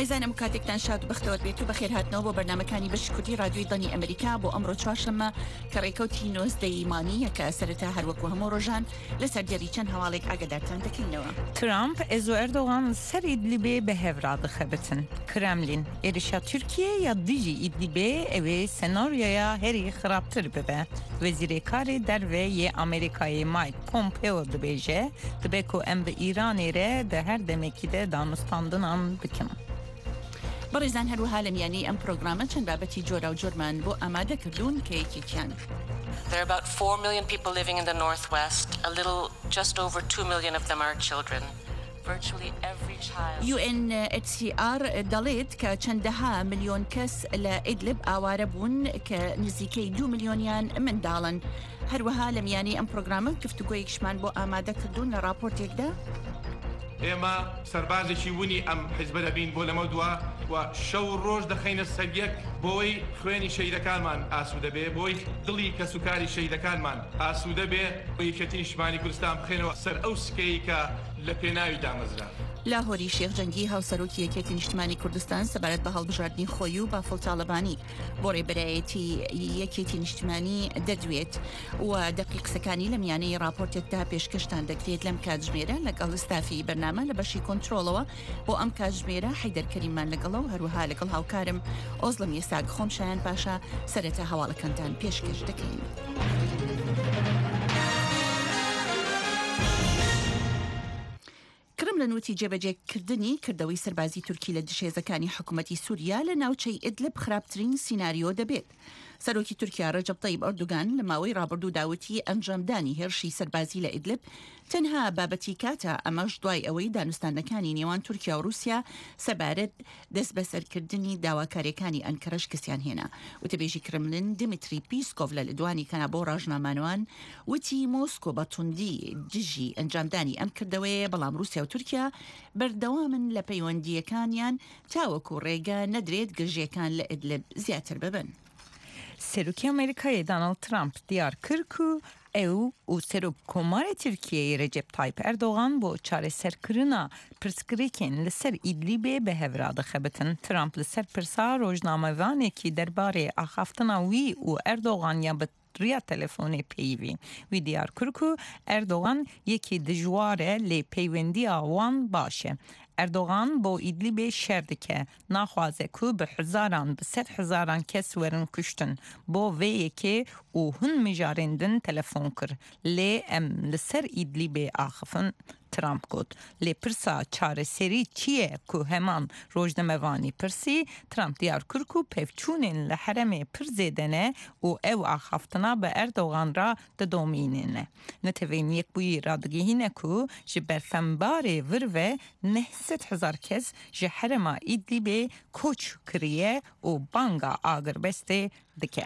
ئایزانە مکاتێکتان شاد و بەختەوە بێت و بەخێر هاتنەوە بۆ بەرنامەکانی بەشکوتی رادیۆی دڵنی ئەمریکا بۆ ئەمڕۆ چوارشەممە کە ڕێکەوتی نۆزدەی مانیە کە سەرەتا هەروەکو هەموو ڕۆژان لەسەر دیێری چەند هەواڵێک ئاگادارتان دەکەینەوە. ترامپ ez û Erdogan ser Idlibê bi hevra dixebitin. Kremlin êrişa Tirkiye ya dijî Idlibê ew ê senaryoya herî xirabtir bibe. Wezîrê Karê Derve yê Amerîkayê Mike Pompeo dibêje dibe ku em bi Îranê re di her demekî de danûstandinan bikin. بەڕێزان هەروەها لە میانی ئەم پرۆگرامە چەند بابەتی جۆرا و جۆرمان بۆ ئامادەکردوون کە یەکێکیان. There are about 4 million people living in the Northwest. A little, just over 2 million of them are children. Virtually every child. UNHCR دەڵێت کە چەندەها ملیۆن کەس لە ئیدلب ئاوارە بوون کە نزیکەی 2 ملیۆنیان منداڵن. هەروەها لە میانی ئەم پرۆگرامە گفتوگۆیەکشمان بۆ ئامادەکردوون لە راپۆرتێکدا. ئێمە سەربازێکی ونی ئەم حیزبە دەبین بۆ لەمە دووە و شەو ڕۆژ دەخەینە سەریەک بۆی خوێنی شەیدەکانمان ئاسوودە بێ بۆی دڵی کە سوکاری شەیدەکانمان ئاسوودە بێ بۆ یەکێتی نیشتمانی کوردستان بخێنەوە سەر ئەو سکەی کە لە پێناوی دامەزرا. لاهۆری شێخ جەنگی هاوسەرۆکی یەکێتی نیشتمانی کوردستان سەبارەت بە هەڵبژاردننی خۆی و بافڵ تاڵەبانی بۆ ڕێبەرایەتی یەکێتی نیشتمانی دەدوێت و دەقیق قسەکانی لە میانەی راپۆرتێکدا پێشکەشتان دەکرێت لەم کاتژمێرە لەگەڵ ستافی بەرنامە لە بەشی کۆنترۆڵەوە بۆ ئەم کاتژمێرە حەیدەر کەریمان لەگەڵە و هەروەها لەگەڵ هاوکارم ئۆزڵم یەساگ خۆم شایان پاشا سەرەتا هەواڵەکانتان پێشکەش دەکەین. کرم لە نوتی جێبەجێکردنی کردەوەی سەربازی تورکی لە دژێزەکانی حکوومەتی سووریا لە ناوچەی ئیدلب خراپترین سیناریۆ دەبێت. سەرۆکی تورکیا ڕەجەب طەیب ئەردوگان لە ماوەی ڕابردوو داوتی ئەنجامدانی هێرشی سەربازی لە ئیدلب تەنها بابەتی کاتە ئەمەش دوای ئەوەی دانوستانەکانی نێوان تورکیا و رووسیا سەبارەت دەست بەسەرکردنی داواکاریەکانی ئەنکەرەش کەسیان هێنا. وتەبێژی کرملن دیمیتری پیسکۆڤ لە لەدوانی کەنا بۆ ڕاژنامانەوان وتی مۆسکۆ بە توندی دژی ئەنجامدانی ئەم کردەوەیە بەڵام رووسیا و تورکیا بەردەوامن لە پەیوەندیەکانیان تاوەکو ڕێگە نەدرێت گژیەکان لە ئیدلب زیاتر ببن. Serokê Amerîkayê Donald Trump diyar kir ku ew û Serokkomarê Tirkiyeyê Recep Tayyip Erdogan bo çareserkirina pirsgirêkên li ser Îdlibê bi hevra dixebitin. Trump li ser pirsa rojnamevanekî derbarê axaftina wî û Erdogan ya bi riya telefonê peyivî. Wî diyar kir ku Erdogan yekî dijwar e lê peywendiya wan baş e. Erdogan bo Îdlibê şer dike. Naxwaze ku bi hizaran bi sed hizaran kes werin kuştin. Bo vê yekê û hûn mijarên din telefon kir. Lê em li ser Îdlibê axifin. Trump got. Lê pirsa çareserî çi ye ku heman rojnamevanî pirsî, Trump diyar kir ku pevçûnên li heremê pir zêde ne û ew axaftina bi Erdogan ra didomînîne. Netevên yekbûyî radigihîne ku ji berfembarê vir ve 900,000 kes ji herema Îdlibê koç kiriye û banga agirbestê dike.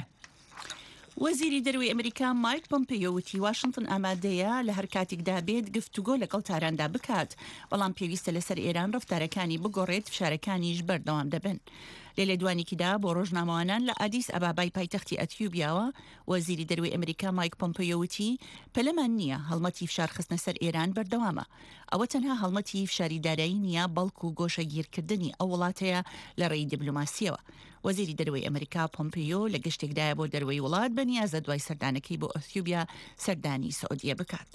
وەزیری دەروی ئەمریکا مایک پۆمپیۆ وتی واشنگتن ئامادەیە لە هەر کاتێکدا بێت گفتوگۆ لەگەڵ تاراندا بکات بەڵام پێویستە لەسەر ئێران ڕەفتارەکانی بگۆڕێت فشارەکانیش بەردەوام دەبن. لە لێدوانێکیدا بۆ ڕۆژنامەوانان لە ئادیس ئەبابای پایتەختی ئەتیوبیاوە وەزیری دەروی ئەمریکا مایک پۆمپیۆ وتی پەلەمان نییە هەڵمەتی فشار خستنە سەر ئێران بەردەوامە. ئەوە تەنها هەڵمەتی فشاری دارایی نییە بەڵکو گۆشەگیرکردنی ئەو وڵاتەیە لە ڕێی دیبلۆماسیەوە. وەزیری دەروی ئەمریکا پۆمپیۆ لە گەشتێکدایە بۆ دەروی وڵات بەنیازە دوای سەردانەکەی بۆ ئەتیوبیا سەردانی سعودیە بکات.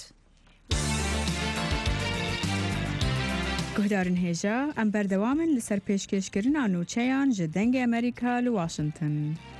گهدارن هێژە ئەم بەردەوامن لەسەر پێشکەشکردنا نوچەیان ji dengê Amerîka li Washington.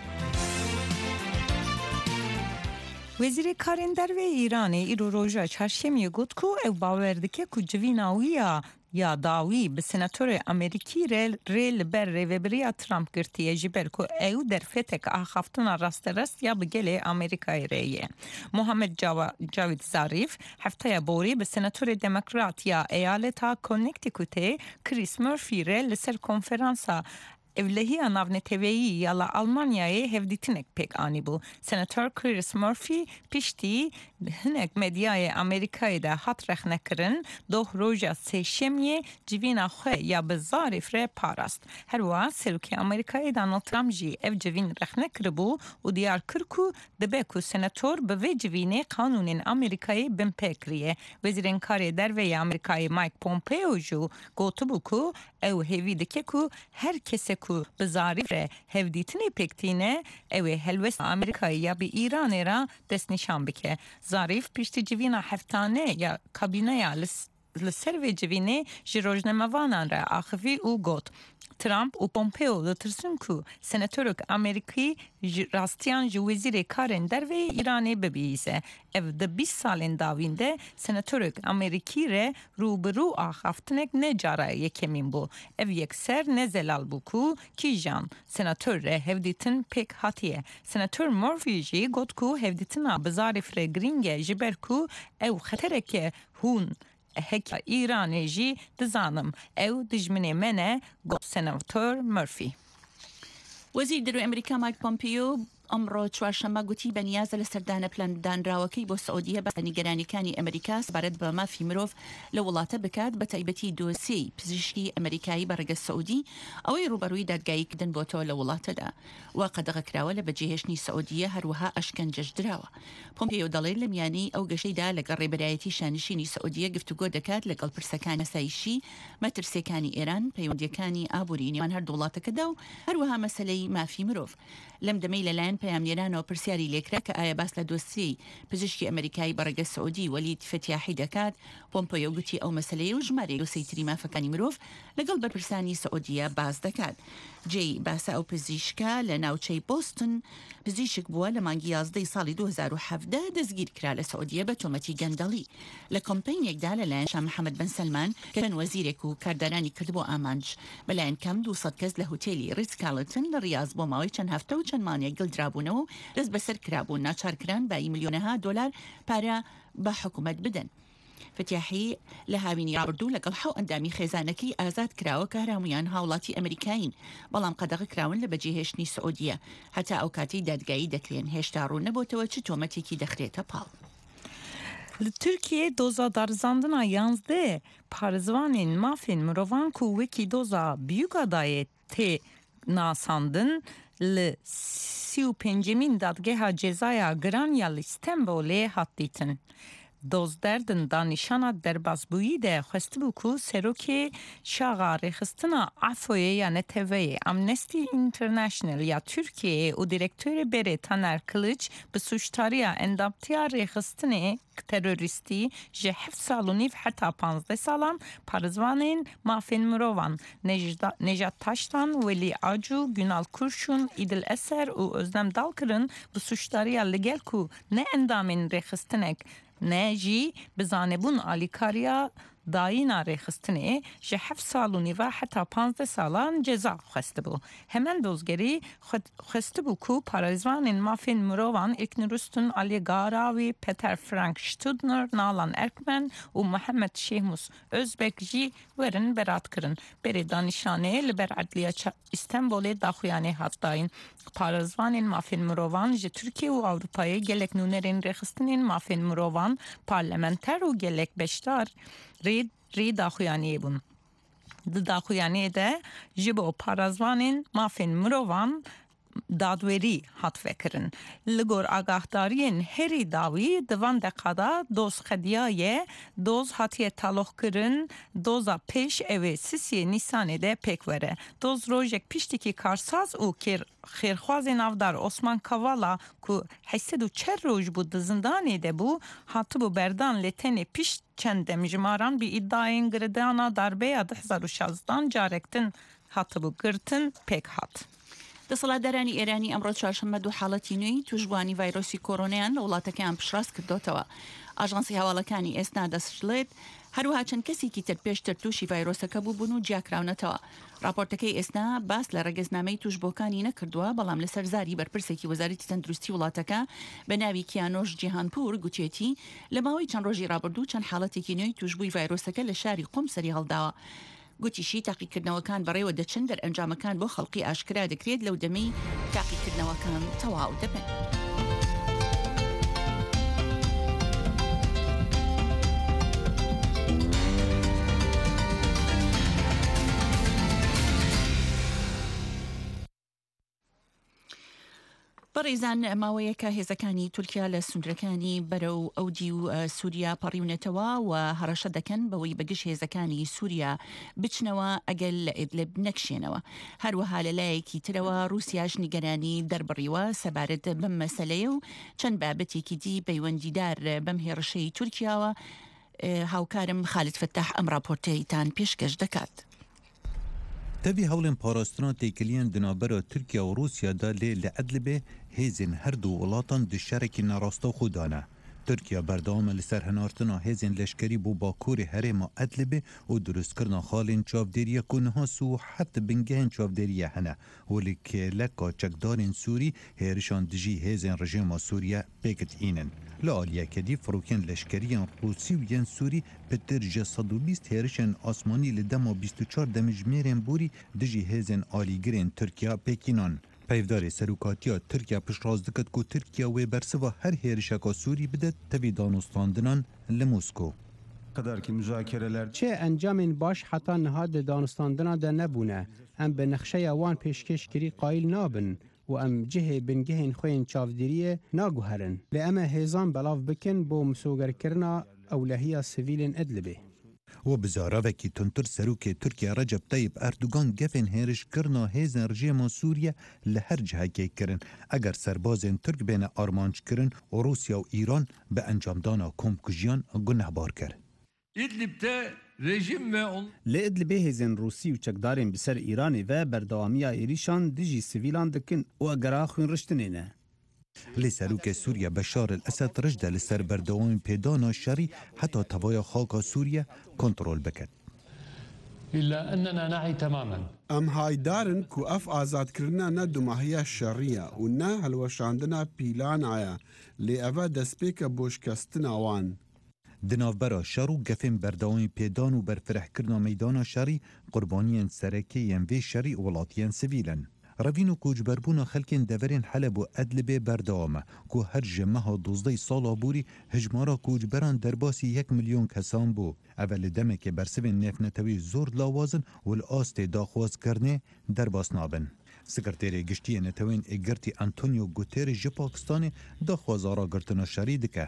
Wezîrê Karên Derve Îranê îro roja çarşemiyê got ku ew bawer dike ku civîna wî ya dawî bi senatorê Amerîkî rê li ber rêveberiya Trump girtiye ji ber ku ew derfetek axaftina rasterast ya bi gelê Amerîkayê re ye. Mohamed Cavit Zarif heftaya borî bi senatorê Demokrat ya eyaleta Connecticutê Chris Murphy re li ser konferansa evlehiya navneteveyî ya la Almanyayê hevdîtinek pêk anîbû. Senator Chris Murphy piştî هنک مدیای امریکایی ده هات رخ نکرن دو روژا سیشمیه جوینا خواه یا بزاریف ره پاراست. هر وقت سروکی امریکایی دانالد ترامپ جی اف جوین رخ نکربو و دیار کرکو دبه کو سناتور به وی جوینه قانون امریکایی بمپکریه. وزیرین کاری در وی امریکایی مایک پومپیو جو گوتو بکو او هیویده که کو هر کسی کو بزاریف ره هفدیتنی پکتینه او هلوست امریکایی یا به ایران را دست نشان بکه. ظریف پیشتی جوینا هفتانه یا کابینه یا لسر و جوینه جروجنموانان را آخوی او گوت. ترامپ و پومپیو لترسن کو سناتورک امریکی راستیان جو وزیر کارن در و ایران ببیزه. او ده 20 سالین داوینده سناتورک امریکی ره روبرو آخفتنک نجاره یکمین بو. او یک سر نزلال بو کو کی جان سناتور ره هفدیتن پیک هاتیه. سناتور مورفی جی گوت کو هفدیتنا بزاریف ره گرینگه جبر کو او خطره که هون هک ایرانی جی دزانم او دجمنه منه گفت سناتور مورفی. وزیر درو امریکا مایک پومپیو ئەمڕۆ چوارشەممە گوتی بەنیازە لە سەردانە پلەندانراوەکەی بۆ سعودیە بە نیگەرانیەکانی ئەمریکا سەبارەت بە مافی مرۆڤ لە وڵاتە بکات بە تایبەتی دۆسیەی پزیشکی ئەمریکایی بەڕێگە سعودی ئەوەی ڕوبەڕووی دادگاییکردن بۆتەوە لە وڵاتەدا وا قەدەغەکراوە لە بەجێهێشتنی سعودیە هەروەها ئەشکەنجەش درراوە. پۆمپیۆ دەڵێت لە میانەی ئەو گەشەیدا لەگەڵ ڕێبەرایەتی شانشینی سعودیە گفتوگۆ دەکات لەگەڵ پرسەکانی سایشی مەترسیەکانی ئێران پەیوەندیەکانی ئابووری نێوان هەردوو وڵاتەکەدا و هەروەها مەسەلەی مافی مرۆڤ. لەم دەمەی لەلایەن پەیامنێرانەوە پرسیاری لێکرا کە ئایا باس لە دۆسیەی پزیشکی ئەمریکایی بەڕێگە سعودی وەلید فتیاحی دەکات. پۆمپیۆ گوتی ئەو مەسەلەیە و ژمارەی دۆسەی تری مافەکانی مرۆڤ لەگەڵ بەرپرسانی سعودیە باز دەکات. جێی باسە ئەو پزیشکە لە ناوچەی بۆستن پزیشک بووە لە مانگی 11 ساڵی 2017 دەستگیر کرا لە سعودیە بە تۆمەتی گەندەڵی. لە کۆمپەینێکدا لەلایەن شاه محەممەد بن سەلمان کە چەند وەزیرێک و کاردارانی کرد بۆ ئامانج بەلایەن کەم 200 کەس لە هۆتێلی ریتز کارلتن لە ریاض بۆ ماوەی چەند هەفتە و چەند مانگێک گڵدرابوونەوە و دەست بەسەر کرابوون ناچارکران بە میلیۆنەها دۆلار پارە بە حکوومەت بدەن. فتیاحی لە هاوینی ڕابردوو لەگەڵ حەو ئەندامی خێزانەکەی ئازاد کراوە کە هەمویان هاوڵاتی ئەمریکاین بەڵام قەدەغە کراون لە بەجێهێشتنی سعودیە هەتا ئەو کاتی دادگایی دەکرێن هێشتا ڕوو نەبووتەوە چ تۆمەتێکی دەخرێتە پاڵ. Türkiye doza darzandına yazdı. Parzvanın mafin mirovan kuvveki doza büyük adayı te nasandın li 35 dadgeha cezaya Granya İstanbul'e hattitin. دزدردن دانشان دربازبویی ده خواسته بو کو سروکی شاغا رخستنا عفوی یا نتوی امنستی اینترنشنل یا ترکیه و دیرکتور بره تانر کلیچ به سوشتاریا اندابتیا رخستنه تروریستی جه 7 سال و نیف حتی 15 سالان پارزوانین مافین مروان نجات تاشتان ولی آجو گنال کرشون ایدل اثر و ازدم دالکرن به سوشتاریا لگل کو نه اندامین رخستنک نه جی بزانبون آلیکاریا داینا رخستنه جه 7 سال و نیوه حتی 15 سالان جزا خواسته بو. همان دوزگری خواسته بو کو پارازوان مافین مروان اکنرستون آلیگاراوی پتر فرانک شتودنر نالان ارکمن و محمد شیموس özbek جی ورن برات کرن. بری دانشانه لبر عدلیه استانبول داخویانه هاتداین. پارازوان مافین مروان جه ترکیه و اروپای گلک نونرین رخستنین مافین مروان پارلمنتر و گلک بشتار ری داخویانیه بون. داخویانیه ده جبو پارازوانین مافین مروان دادوری هات فکرن. لگور آگاهدارین هری داوی دوان دقادا دوز خدیایه دوز هاتیه تالوخ کرن دوزا پیش اوه سیسی نیسانه ده پک وره. دوز روژک پیشتیکی کارساز او کر خیرخواز نافدار عثمان کاوالا که 804 روز بود زندانی ده بو هاتو بو بردان لتنی پیش چندم جماران بی ادعاین گردانا دربه 2016 جارکتن هاتو بو گرتن پک هات. دەسەڵاتدارانی ئێرانی ئەمڕۆ چوارشەممە دوو حاڵەتی نوێی توشبوانی ڤایرۆسی کۆرۆنایان لە وڵاتەکەیان پشڕاست کردوتەوە. ئاژانسی هەواڵەکانی ئێستا دەسژڵێت هەروەها چەند کەسێکی تر پێشتر تووشی ڤایرۆسەکە بوون و جیاکراونەتەوە. راپۆرتەکەی ئێستا باس لە ڕێگەزنامەی توشبۆکانی نەکردووە بەڵام لە سەرزاری بەرپرسێکی وەزارەتی تەندروستی وڵاتەکە بە ناوی کیانۆش جیهانپور گوتێتی لە ماوەی چەند ڕۆژی ڕابردوو چەند حاڵەتێکی نوێی توشبووی ڤایرۆسەکە لە شاری قوم سەری هەڵداوە. گوتیشی تاقیکردنەوەکان بەڕێوە دەچن دەرئەنجامەکان بۆ خەڵکی ئاشکرا دەکرێت لەو دەمەی تاقیکردنەوەکان تەواو دەبن. بەڕێزان ماوەیەکە هێزەکانی تورکیا لە سنوورەکانی بەرەو ئەودی و سووریا پەڕیونەتەوە و هەڕەشە دەکەن بەوەی بەگشت هێزەکانی سووریا بچنەوە ئەگەر لە ئیدلب نەکشێنەوە. هەروەها لەلایەکی ترەوە رووسیاش نیگەرانی دەربڕیوە سەبارەت بەم مەسەلەیە و چەند بابەتێکی دی پەیوەندیدار بەم هێرشەی تورکیاوە. هاوکارم خالد فتاح ئەم راپۆرتەیتان پێشکەش دەکات. تەوی هەوڵێن پاراستنا تێکلیان دنابەرە تورکیا و رووسیا دا لێ لە ئەدلبێ هێزین هەردوو وڵاتان دشارێکی ناڕاستە و خوددانە. تورکیا بەردەوامە لەسەر هەنارتنا هێزین لەشکری بۆ باکووری هەرێما ئەدلبێ و دروستکردنا خاڵین چاودێریە کونها و حەت بنگەهên چاودێریە هەنە ولی کێلەکا چەکدارên سووری هێرشان دژی هێزên rejima Sûriye pêketînin. Li aliyekê firokên leşkeriyên Rûsî û yên Sûrî pitir ji 120 hêrişên asmanî li dema 24 demijmêrên borî dijî hêzên alîgirên Tirkiya pêkînan. Peyvdarê serokatiya Tirkiya piştrast dikit ku Tirkiya wê bersiva her hêrişeka Sûrî bide tevî danûstandinan li Moskow. çê encamên baş heta niha di danûstandina de nebûne. Em bi nexşeya wan pêşkêşkirî qayîl nabin û em cihê bingehên xwe yên çavdêriyê naguherin. Lê em ê hêzan belav bikin bo misogerkirina ewlehiya sivîlên Idlibê. و بزاراوekî tuntur serokê Tirkiya Recep Tayyip Erdogan gefên hêrişkirina hêzên rejima Sûriye li her cihekê kirin. Eger serbazên Türk bêne armançkirin û Rusya û İran bi encamdana komkujiyan gunehbar kir. İdlib'de rejim ve Li Idlibê hêzên Rûsî û çekdarên bi ser Îranê ve berdewamiya êrîşan dijî sivîlan dikin û egera xwînriştinê ne. Lê serokê Sûriye Beşar el-Esed rijde li ser berdewamên pêdana şerî heta tevaya xaka Sûriye kontrol bikin. Em haydarin ku ev azadkirina ne dumahiya şerriye û ne helweşandina pîlana ye lê ev e destpêka boşkestina wan. Di navbera şer û gefên berdewamê pêdan û berfirehkirina meydana şerî qurbaniyên serekê yên vê şerî welatiyên sivîlin. Revîn û koçberbûna xelkên deverên Heleb û Edlibê berdewam e ku her ji meha 12 sala borî hejmara koçberan derbasî 1 milyon kesan bû. Ev li demekê bersivên nêfnetewî zor lawazin û li astê daxwazkirinê derbas nabin. Sekreterê Giştiyê Netewên Êgirtî Antonio Guterres ji Pakistanê daxwaza ragirtina şerî dike.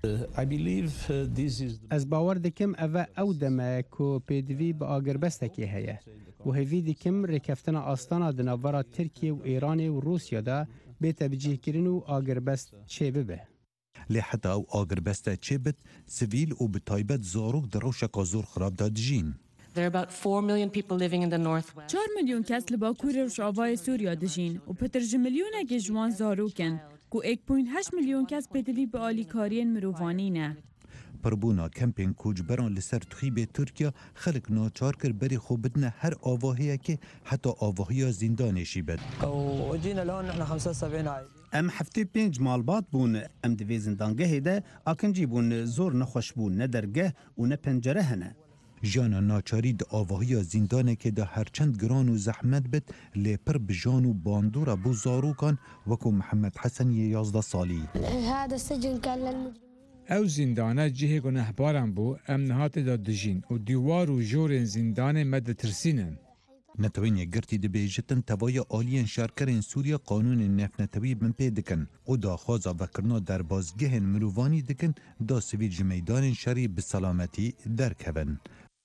Ez bawer dikim ev e ew deme ku pêdivî bi agirbestekê heye û hêvî dikim rêkeftina astana di navbera Tirkiye û Îranê û Rûsya da bête bicihkirin û agirbest çê bibe. Lê heta ew agirbeste çêbit sivîl û bi taybet zarok di rewşeka zor xirab da dijîn. There are about 4 million people living in the northwest. 4 milyon kes li Bakurê Rojavayê Sûriya dijîn û pitir ji milyonekê ji wan zarokin ku 1.8 milyon kes pêdivî bi alîkariyên mirovanî ne. Pirbûna kempên koçberan li ser Tuxîbê Tirkiya xelek naçar kir berê xwe bidine her avahiyekê heta avahiya zindanê jî bid. Em heftê pênc malbat bûn em di vê zindangehê de akincî bûn zor nexweş bûn ne dergeh û ne pencere hene. Jana naçarî di avahiya zindanekê de herçend giran û zehmet bid lê pir bijan û bandora bû zarokan wekû Mihemed Heseniyê 11 salî. Ew zindana cihê gunehbaran bû em nihatê da dijîn û dîwar û jorên zindanê me ditirsînin. Netewên Yekgirtî dibêjitin tevaya aliyên şerkerên Sûriye qanûnên nefnetewî bin pê dikin û daxwaza vekirina derbazgehên mirovanî dikin da sivîl ji meydanên şerî bi selametî derkevin.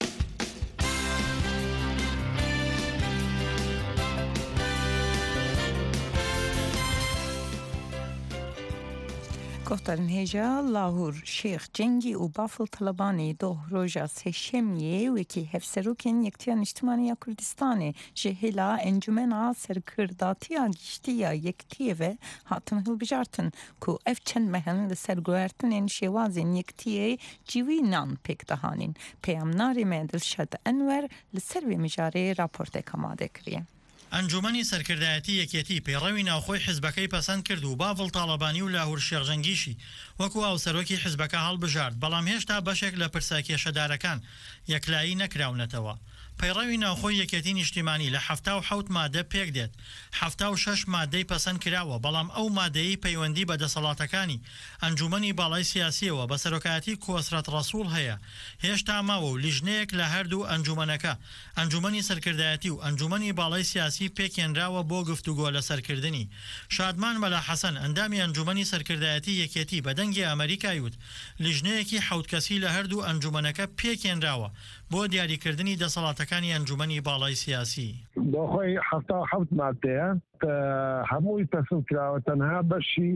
Guhdarên hêja Lahûr Şêx Cengî û Bafil Talebanê doh roja sêşemiyê wekî hevserokên Yektiya Niştimaniya Kurdistanê ji hêla encumena serkirdatiya giştiya Yektiyê ve hatin hilbijartin ku ev çend mehin li ser guhertinên şêwazên Yektiyê civînan pêk dihanîn. Peyamnarê me Dilşad Enwer li ser vê mijarê raportek amade kiriye. ئەنجومەنی سەرکردایەتی یەکێتی پەیڕەوی ناوخۆی حیزبەکەی پەسەند کرد و باڤڵ تاڵەبانی و لاهور شێخ وەکو ئاوسەرۆکی حیزبەکە هەڵبژارد بەڵام هێشتا بەشێک لە پرسە کێشەدارەکان یەکلایی نەکراونەتەوە. پەیڕەوی ناوخۆی یەکێتی نیشتیمانی لە 77 مادە پێک دێت 76 مادەی پەسەند کراوە بەڵام ئەو مادەی پەیوەندی بە دەسەڵاتەکانی ئەنجومەنی باڵای سیاسیەوە بە سەرۆکایەتی کۆسرەت ڕەسوڵ هەیە هێشتا ماوە و لیژنەیەک لە هەردوو ئەنجومەنەکە ئەنجومەنی سەرکردایەتی و ئەنجومەنی باڵای سیاسی پێکێنراوە بۆ گفتوگۆ لە سەرکردنی شادمان مەلا حەسەن ئەندامی ئەنجومەنی سەرکردایەتی یەکێتی بە دەنگی ئەمریکای وت لیژنەیەکی حەوت کەسی لە هەردوو ئەنجومەنەکە پێکێنراوە بۆ دیاریکردنی دەسەڵاتەکانی ئەنجومەنی باڵای سیاسی بۆ خۆی 77 مادەیە هەمووی پەسەند کراوە تەنها بەشی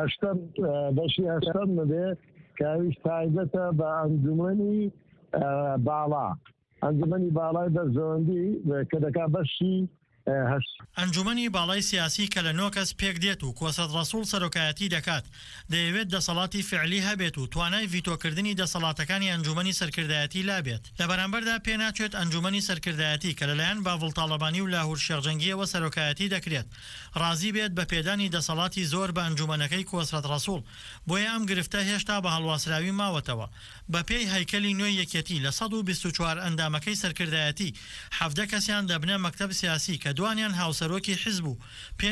80 مدێ کاویش تایبەتە بە ئەنجومەنی باڵا ئەنجومەنی باڵای بەرزەوەندی کە دەکا بەشی ئەنجومەنی باڵای سیاسی کە لە 9 کەس پێک دێت و کۆسەد ڕەسوڵ سەرۆکایەتی دەکات دەیەوێت دەسەڵاتی فعلی هەبێت و توانای ڤیتۆکردنی دەسەڵاتەکانی ئەنجومەنی سەرکردایەتی لابێت لە بەرامبەردا پێناچێت ئەنجومەنی سەرکردایەتی کە لەلایەن باڤڵ تاڵەبانی و لاهور شێخجەنگیەوە سەرۆکایەتی دەکرێت ڕازی بێت بە پێدانی دەسەڵاتی زۆر بە ئەنجومەنەکەی کۆسرەت ڕەسوڵ بۆیە ئەم گرفتە هێشتا بە هەڵواسراوی ماوەتەوە بە پێی هەیکەلی نوێی یەکێتی لە 124 ئەندامەکەی سەرکردایەتی 17 کەسیان دەبنە مەکتەب سیاسی کە دوانیان هاوسەرۆکی حیزب و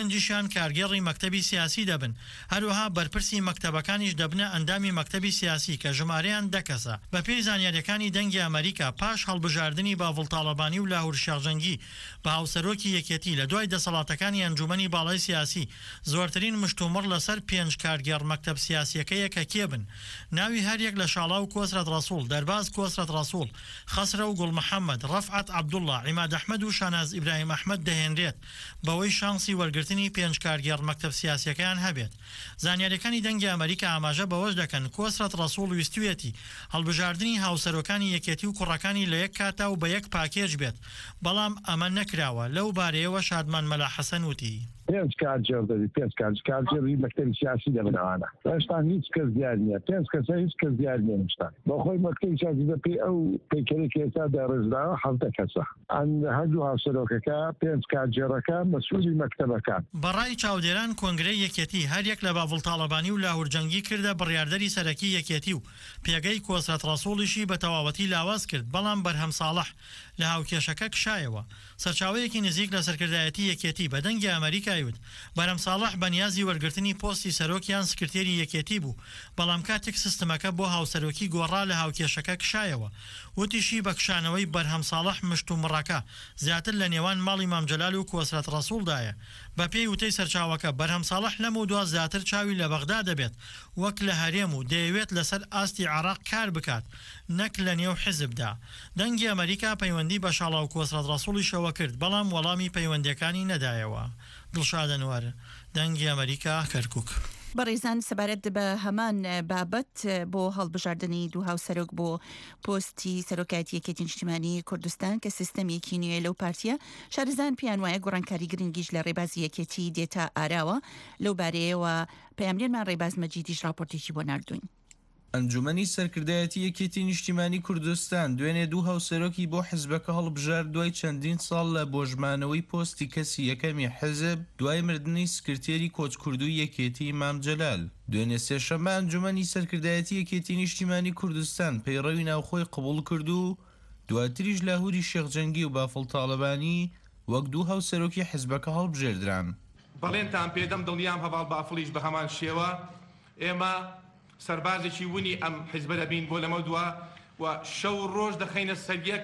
5 کارگێڕی مەکتەبی سیاسی دەبن هەروەها بەرپرسی مەکتەبەکانیش دەبنە ئەندامی مەکتەبی سیاسی کە ژمارەیان 10 کەسە بە پێی زانیاریەکانی دەنگی ئەمریکا پاش هەڵبژاردننی باڤڵ تاڵەبانی و لاهور شێخجەنگی بە هاوسەرۆکی یەکێتی لە دوای دەسەڵاتەکانی ئەنجومەنی باڵای سیاسی زۆرترین مشتومڕ لەسەر 5 کارگێڕ مەکتەب سیاسیەکەیە کە کێبن ناوی هەریەک لە شاڵا و کۆسرەت ڕەسوڵ دەرباز کۆسرەت ڕەسوڵ خەسرە و گوڵ محەممەد ڕەفعەت عەبدوڵڵا عیماد ئەحمەد و شاناز ئیبراهیم ئەحمەد دەهێنرێت بەوەی شانسی وەرگرتنی 5 کارگێڕ مەکتەب سیاسیەکەیان هەبێت زانیاریەکانی دەنگی ئەمریکا ئاماژە بەوەش دەکەن کۆسرەت ڕەسوڵ ویستویەتی هەڵبژاردننی هاوسەرۆکانی یەکێتی و کوڕەکانی لە یەک کاتا و بە یەک پاکێج بێت بەڵام ئەمە نەکراوە لەو بارەیەوە شادمان مەلا حەسەن وتی 5 کارگێڕ دەبی 5 کارگێڕی مەکتەبی سیاسی دەبنەوانە هێشتا هیچ کەس دیار نییە 5 کەسە هیچ کەس دیار نیە هێشتا بۆ خۆی مەکتەبی سیاسی دەپی ئەو پێکەرێکی ئێستا دەڕێژراوە 17 کەسە هەردوو هاوسەرۆکەکە 5 کارگێڕەکە مەسئولی مەکتەبەکان بەڕای چاودێران کۆنگرەی یەکێتی هەریەک لە باڤڵ تاڵەبانی و لاهور جەنگی کردە بڕیاردەری سەرەکی یەکێتی و پێگەی کۆسرەت ڕەسوڵیشی بە تەواوەتی لاواز کرد بەڵام بەرهەم ساڵح لە هاوکێشەکە کشایەوە سەرچاوەیەکی نزیک لە سەرکردایەتی یەکێتی بە دەنگی ئەمریکای وت بەرهەم ساڵح بەنیازی وەرگرتنی پۆستی سەرۆکیان سکرتێری یەکێتی بوو بەڵام کاتێک سیستەمەکە بۆ هاوسەرۆکی گۆڕا لە هاوکێشەکە کشایەوە وتیشی بە کشانەوەی بەرهەم ساڵح مشتومڕەکە زیاتر لە نێوان ماڵی مام جەلال و کۆسرەت ڕەسوڵدایە بە پێی وتەی سەرچاوەکە بەرهەم ساڵح لەم و دوا زیاتر چاوی لە بەغدا دەبێت وەک لە هەرێم و دەیەوێت لەسەر ئاستی عێراق کار بکات نەک لە نێو حیزبدا دەنگی ئەمریکا پەیوەندی بە شاڵا و کۆسرەت ڕەسوڵیشەوە کرد بەڵام وەڵامی پەیوەندیەکانی نەدایەوە دڵشادەنوار دەنگی ئەمریکا کەرکووک بەڕێزان سەبارەت بە هەمان بابەت بۆ هەڵبژاردننی دوو هاوسەرۆک بۆ پۆستی سەرۆکایەتی یەکێتی نیشتیمانی کوردستان کە سیستەمێکی نوێ لەو پارتیە شارزان پێیان وایە گۆڕانکاری گرنگیش لە ڕێبازی یەکێتی دێتە ئاراوە لەو بارەیەوە پەیاملێنمان ڕێباز مەجیدیش راپۆرتێکی بۆ ناردوین ئەنجومەنی سەرکردایەتی یەکێتی نیشتیمانی کوردستان دوێنێ دوو هاوسەرۆکی بۆ حزبەکە هەڵبژارد دوای چەندین ساڵ لە بۆژمانەوەی پۆستی کەسی یەکەمی حزب دوای مردنی سکرتێری کۆچکردووی یەکێتی مام جەلال دوێنێ سێشەممە ئەنجومەنی سەرکردایەتی یەکێتی نیشتیمانی کوردستان پەیڕەوی ناوخۆی قبوڵ کرد و دواتریش لاهوری شێخجەنگی و باڤڵ تاڵەبانی وەک دوو هاوسەرۆکی حزبەکە هەڵبژێردران بەڵێنتان پێدەم دڵنیام هەواڵ بافڵیش بە هەمان شێوە ئێمە سەربازێکی ونی ئەم حیزبە دەبین بۆ لەمە دووە و شەو ڕۆژ دەخەینە سەریەک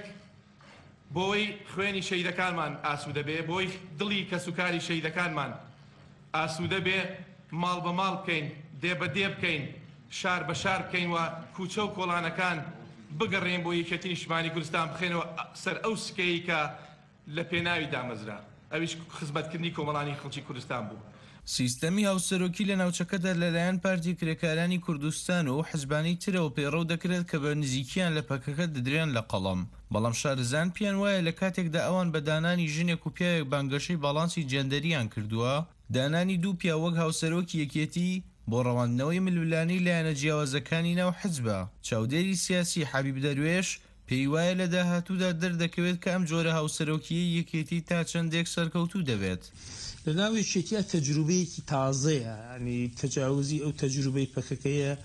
بۆی خوێنی شەیدەکانمان ئاسوودە بێ بۆی دڵی کەسوکاری شەیدەکانمان ئاسوودە بێ ماڵ بە ماڵ بکەین دێ بە دێ بکەین شار بە شار بکەین و کوچە و کۆڵانەکان بگەڕێن بۆ یەکێتی نیشتیمانی کوردستان بخێنەوە سەر ئەو سکەی کە لە پێناوی دامەزرا ئەویش خزمەتکردنی کۆمەڵانی خەڵکی کوردستان بوو سیستەمی هاوسەرۆکی لە ناوچەکەدا لەلایەن پارتی کرێکارانی کوردستان و حزبانی ترەوە پەیڕەو دەکرێت کە بە نزیکیان لە پەکەکە دەدرێن لە قەڵەم بەڵام شارزان پیان وایە لە کاتێکدا ئەوان بە دانانی ژنێک و پیاوێک بانگەشەی باڵانسی جێندەریان کردووە دانانی دوو پیا وەک هاوسەرۆکی یەکێتی بۆ ڕەوانەوەی ملولانی لایەنە جیاوازەکانی ناو حزبە چاودێری سیاسی حەبیب دەروێش پێی وایە لە داهاتوودا دەردەکەوێت کە ئەم جۆرە هاوسەرۆکیی یەکێتی تا چەندێک سەرکەوتوو دەبێت لە ناوێکێتیە تەجروبەیەکی تازەیە ینی تەجاوزی ئەو تەجروبەی پەکەکەیە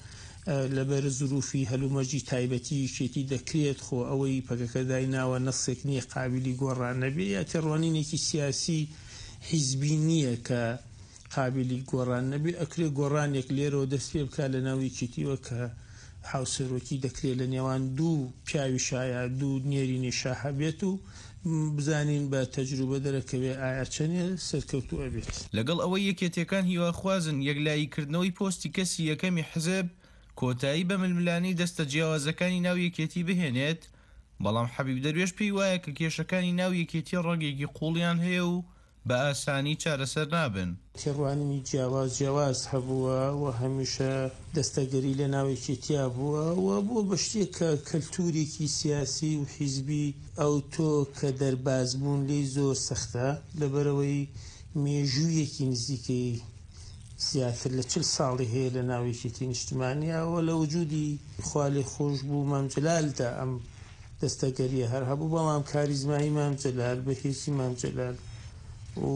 لەبەر زروفی هەلومەرجی تایبەتی شێتی دەکرێت خۆ ئەوەی پەکەکە دایناوە نەسێک نییە قابلی گۆڕان نەبێ یا تێڕوانینێکی سیاسی حیزبی نییە کە قابلی گۆڕان نەبێ ئەکرێ گۆڕانێک لێرەوە دەست پێ بکات لە ناوی چیتیوە کە هاوسەرۆکی دەکرێت لە نێوان دوو پیاوی شایە دوو نێرینی شاها بێت و بزانین بە تەجروبە دەرەکەوێ ئایا چەندێ سەرکەوتووە بێت لەگەڵ ئەوەی یەکێتیەکان هیواخوازن یەکلاییکردنەوەی پۆستی کەسی یەکەمی حزب کۆتایی بە ململانی دەستە جیاوازەکانی ناو یەکێتی بهێنێت بەڵام حەبیب دەروێش پێی وایە کە کێشەکانی ناو یەکێتی ڕەنگێکی قوڵیان هەیە و بە ئاسانی چارەسەر نابن تێڕوانینی جیاواز هەبووە و هەمیشە دەستەگەری لە ناوێکێتیا بووە و بۆ بە شتێک کە کەلتورێکی سیاسی و حیزبی ئەو تۆ کە دەرباز بوون لێی زۆر سەختە لەبەرەوەی مێژوویەکی نزیکەی زیاتر لە 40 ساڵی هەیە لە ناوێکێتی نیشتیمانیەوە لە وجودی خوالێ خۆش بوو مامجلالدا ئەم دەستەگەریە هەر هەبوو بە مام کاریزمایی مامجلال بە هێزی مامجلال و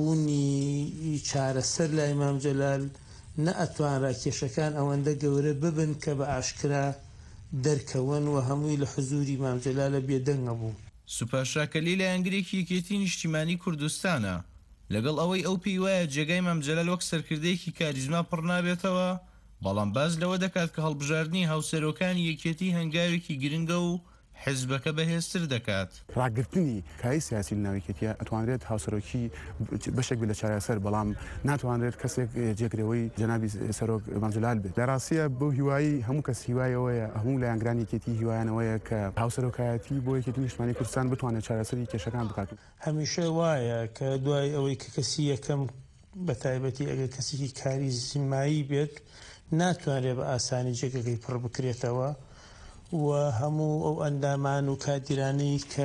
بوونی چارەسەر لای مامجلال نەئەتوانرا کێشەکان ئەوەندە گەورە ببن کە بە ئاشکرا دەرکەون و هەمووی لە حزوری مامجلالە بێدەنگە بوو. سوپاشاکەلی لە ئەنگرێکی یەکێتی نیشتیمانی کوردستانە لەگەڵ ئەوەی ئەو پێی وایە جێگای مامجلال وەک سەرکردەیەکی کاریزما پڕ نابێتەوە بەڵام باز لەوە دەکات کە هەڵبژاردننی هاوسەرۆکانی یەکێتی هەنگاوێکی گرنگە و حزبەکە بەهێزتر دەکات. ڕاگررتنی کاری سیاسی لە ناوێکێتیە ئەتوانرێت هاوسەرۆکی بەشێک بێت لە چارەسەر بەڵام ناتوانرێت کەسێک جێگرەوەی جەنابی سەرۆک مامجلال بێت. لە ڕاستیە بۆ هیوایی هەموو کەس هیوایەوەیە هەموو لە یانگرانی یەکێتی هیوایانەوەیە کە هاوسەرۆکایەتی بۆ یەکێتی نیشتیمانی کوردستان بتوانێت چارەسەری کێشەکان بکات. هەمیشە وایە کە دوای ئەوەی کە کەسی یەکەم بە تایبەتی ئەگەر کەسێکی کاریزمایی بێت ناتوانرێت بە ئاسانی جێگەکەی پڕ بکرێتەوە و هەموو ئەو ئەندامان و کادیرانەی کە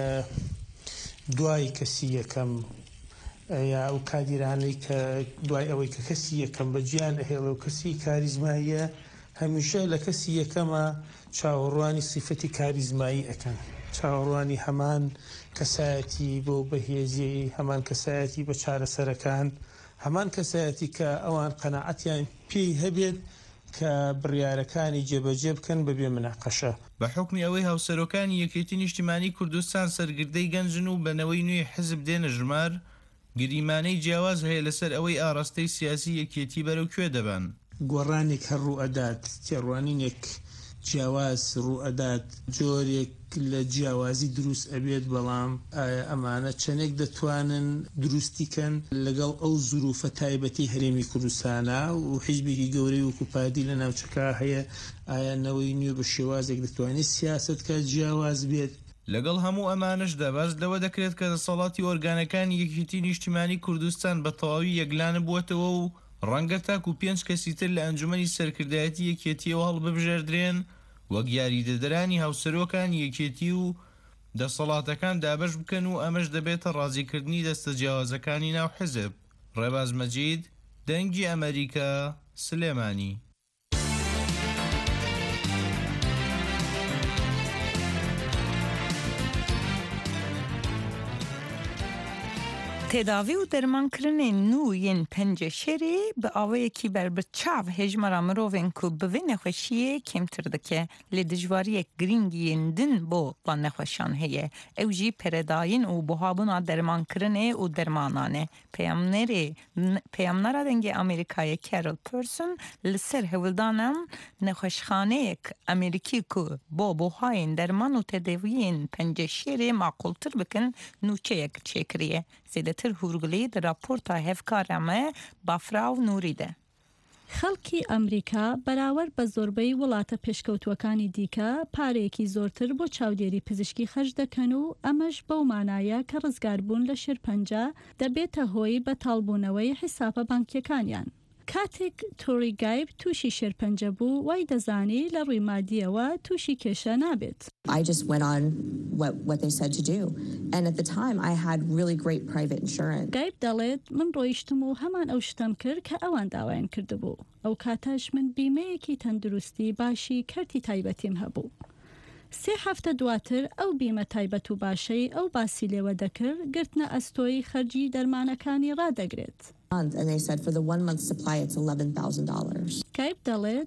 دوای کەسی یەکەم یا ئەو کادیرانەی کە دوای ئەوەی کە کەسی یەکەم بە گیان ئەهێڵە و کەسی کاریزماییە هەمیشە لە کەسی یەکەمە چاوەڕوانی سیفەتی کاریزمایی ئەکەن چاوەڕوانی هەمان کەسایەتی بۆ بەهێزی هەمان کەسایەتی بە چارەسەرەکان هەمان کەسایەتی کە ئەوان قەناعەتیان پێی هەبێت کە بڕیارەکانی جێبەجێ بکەن بەبێ مناقەشە. بە حکمی ئەوەی هاوسەرۆکانی یەکێتی نیشتیمانی کوردستان سەرگردەی گەنجن و بەنەوەی نوێی حزب دێنە ژمار گریمانەی جیاواز هەیە لەسەر ئەوەی ئاڕاستەی سیاسی یەکێتی بەرەو کوێ دەبن. گۆڕانێک هەر ڕوئەدات تێڕوانینێک جیاواز ڕوئەدات جۆرێک لە جیاوازی دروست ئەبێت بەڵام ئەمانە چەندێک دەتوانن دروستیکەن لەگەڵ ئەو زروفە تایبەتی هەرێمی کوردستانە و حیزبێکی گەورەی وەکو پادی لە ناوچەکە هەیە ئایانەوەی نوێ بە شێوازێک دەتوانێت سیاست کە جیاواز بێت. لەگەڵ هەموو ئەمانشدا باز لەوە دەکرێت کە دەسەڵاتی ئۆرگانەکانی یەکێتی نیشتیمانی کوردستان بە تەواوی یەکلانە بووەتەوە و ڕەنگە تاکو 5 کەسی تر لە ئەنجومەنی سەرکردایەتی یەکێتیەوە هەڵببژێردرێن وەک یاریدەدەرانی هاوسەرۆکان یەکێتی و دەسەڵاتەکان دابەش بکەن و ئەمەش دەبێتە ڕازیکردنی دەستە جیاوازەکانی ناو حزب. ڕێباز مەجید دەنگی ئەمریکا سلێمانی. تێداوی و دەرمانکردنê nû yên penceşerê bi awayekî berbiçav hejmara mirovên ku bi vê nexweşiyê kêmtir dike lê dijwariyek giring yên din bo van nexweşan heye ew jî peredayîn û buhabûna dermankirinê û dermanan e peyamnara dengê Amerîkayê Carol Person li ser hevildanan nexweşxaneyek Amerîkî ku bo buhayên derman û tedaviyên penceşerê maqultir bikin nûçeyek çêkiriye زیاتر هورگلی در راپورتا هفکارا me بافراو نوری ده. خەڵکی ئەمریکا بەراورد بە زۆربەی وڵاتە پێشکەوتوەکانی دیکە پارەیەکی زۆرتر بۆ چاودێری پزیشکی خەرج دەکەن و ئەمەش بەو مانایە کە ڕزگاربوون لە شێرپەنجە دەبێتە هۆی بەتاڵبوونەوەی حیسابە بانکیەکانیان. کاتێک توری گایب تووشی شێرپەنجە بوو وای دەزانی لە ڕووی مادیەوە تووشی کێشە نابێت. I just went on what they said to do and at the time I had really great private insurance. گایب دەڵێت من ڕۆیشتم و هەمان ئەو شتم کرد کە ئەوان داوایان کردبوو. ئەو کاتەش من بیمەیەکی تەندروستی باشی کەرتی تایبەتیم هەبوو. 3 هەفتە دواتر ئەو بیمە تایبەت و باشەی ئەو باسی لێوە دەکرد گرتنە ئەستۆی خەرجی دەرمانەکانی ڕادەگرێت. And they said for the 1 month supply it's $11,000. گایب دەڵێت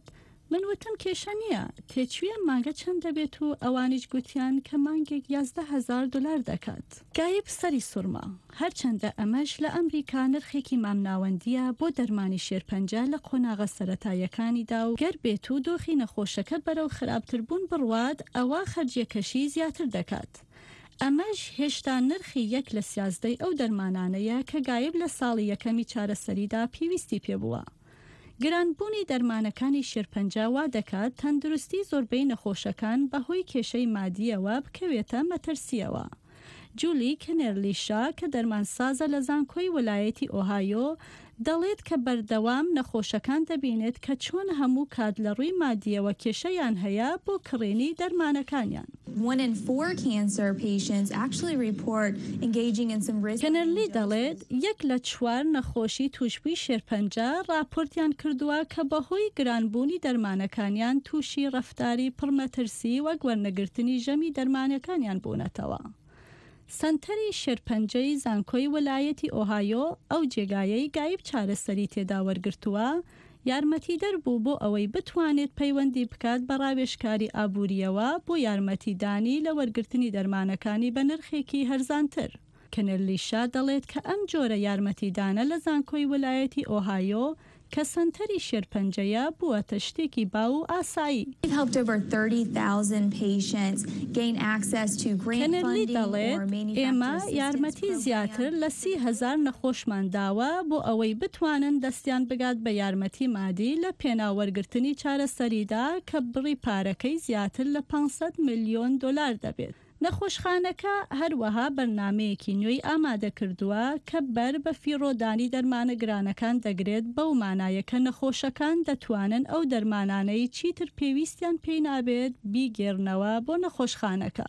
من وتم کێشە نییە تێچویە مانگە چەند دەبێت و ئەوانیش گوتیان کە مانگێک 11,000 دلار دەکات گایب سەری سوورما هەرچەندە ئەمەش لە ئەمریکا نرخێکی مامناوەندیە بۆ دەرمانی شێرپەنجە لە قۆناغە سەرەتایەکانیدا و گەر بێت و دۆخی نەخۆشەکە بەرەو خراپتربوون بڕوات ئەوە خەرجیەکەشی زیاتر دەکات ئەمەش هێشتا نرخی 1 لە 13 ئەو دەرمانانەیە کە گایب لە ساڵی یەکەمی چارەسەریدا پێویستی پێبووە گرانبوونی دەرمانەکانی شێرپەنجە وا دەکات تەندروستی زۆربەی نەخۆشەکان بەهۆی کێشەی مادیەوە بکەوێتە مەترسیەوە. جولی کنێرلیشا کە دەرمانسازە لە زانکۆی وەلایەتی ئۆهایۆ دەڵێت کە بەردەوام نەخۆشەکان دەبینێت کە چۆن هەموو کات لە ڕووی مادیەوە کێشەیان هەیە بۆ کڕێنی دەرمانەکانیان. کنەرلی دەڵێت 1 لە 4 نەخۆشی توشبووی شێرپەنجە راپۆرتیان کردووە کە بەهۆی گرانبوونی دەرمانەکانیان تووشی ڕەفتاری پڕمەترسی وەک وەرنەگرتنی ژەمی دەرمانەکانیان بوونەتەوە. سنتەری شێرپەنجەی زانکۆی وەلایەتی ئۆهایۆ ئەو جێگایەی گایب چارەسەری تێدا وەرگرتووە یارمەتی دەربوو بۆ ئەوەی بتوانێت پەیوەندی بکات بە ڕاوێژکاری ئابووریەوە بۆ یارمەتیدانی لە وەرگرتنی دەرمانەکانی بە نرخێکی هەرزانتر. کنەرلیشا دەڵێت کە ئەم جۆرە یارمەتیدانە لە زانکۆی وەلایەتی ئۆهایۆ کە سنتەری شێرپەنجەیە بووەتە شتێکی باو و ئاسایی. کنەرلی دەڵێت ئێمە یارمەتی زیاتر لە 30,000 نەخۆشمان داوە بۆ ئەوەی بتوانن دەستیان بگات بە یارمەتی مادی لە پێناوەرگرتنی چارەسەریدا کە بڕی پارەکەی زیاتر لە 500 میلیۆن دلار دەبێت. نەخۆشخانەکە هەروەها بەرنامەیەکی نوێی ئامادە کردووە کە بەر بە فیڕۆدانی دەرمانە گرانەکان دەگرێت بەو مانایە کە نەخۆشەکان دەتوانن ئەو دەرمانانەی چیتر پێویستیان پێی نابێت بیگێڕنەوە بۆ نەخۆشخانەکە.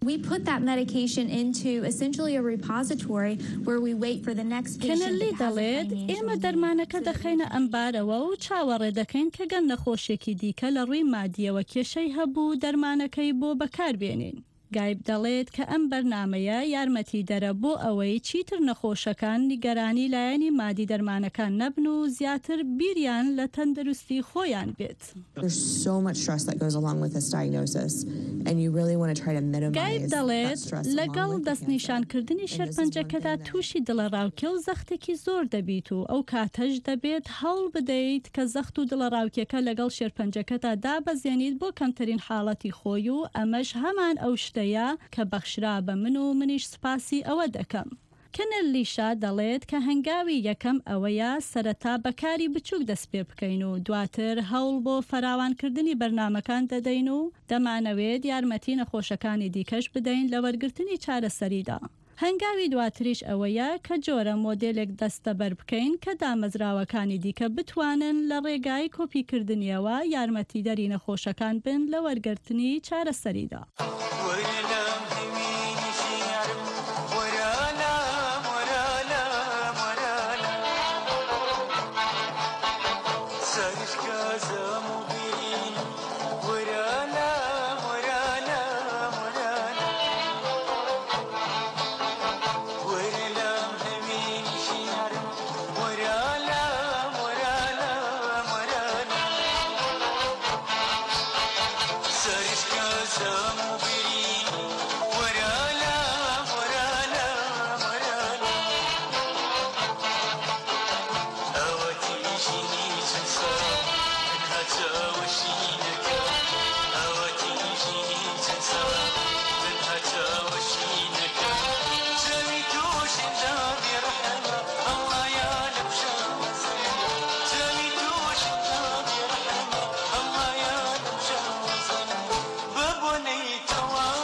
کنەرلی دەڵێت ئێمە دەرمانەکە دەخەینە ئەمبارەوە و چاوەڕێ دەکەین کە گەن نەخۆشێکی دیکە لە ڕووی مادیەوە کێشەی هەبوو دەرمانەکەی بۆ بەکاربێنین. گایب دەڵێت کە ئەم بەرنامەیە یارمەتی دەرە بۆ ئەوەی چیتر نەخۆشەکان نیگەرانی لایەنی مادی دەرمانەکان نەبن و زیاتر بیریان لە تەندروستی خۆیان بێت. گایب دڵێت لەگەڵ دەستنیشانکردنی شێرپەنجەکەدا تووشی دڵەڕاوکێ و زەختێکی زۆر دەبیت و ئەو کاتەش دەبێت هەوڵ بدەیت کە زەخت و دڵەڕاوکێکە لەگەڵ شێرپەنجەکەتا دابەزێنیت بۆ کەمترین حاڵەتی خۆی و ئەمەش هەمان ئەو شتەیە کە بەخشرا بە من و منیش سپاسی ئەوە دەکەم. کنەرلیشا دەڵێت کە هەنگاوی یەکەم ئەوەیە سەرەتا بەکاری بچووک دەست پێ بکەین و دواتر هەوڵ بۆ فراوانکردنی بەرنامەکان دەدەین و دەمانەوێت یارمەتی نەخۆشەکانی دیکەش بدەین لە وەرگرتنی چارەسەریدا. هەنگاوی دواتریش ئەوەیە کە جۆرە مۆدێلێک دەستەبەر بکەین کە دامەزراوەکانی دیکە بتوانن لە ڕێگای کۆپیکردنیەوە یارمەتیدەری نەخۆشەکان بن لە وەرگرتنی چارەسەریدا. Bye.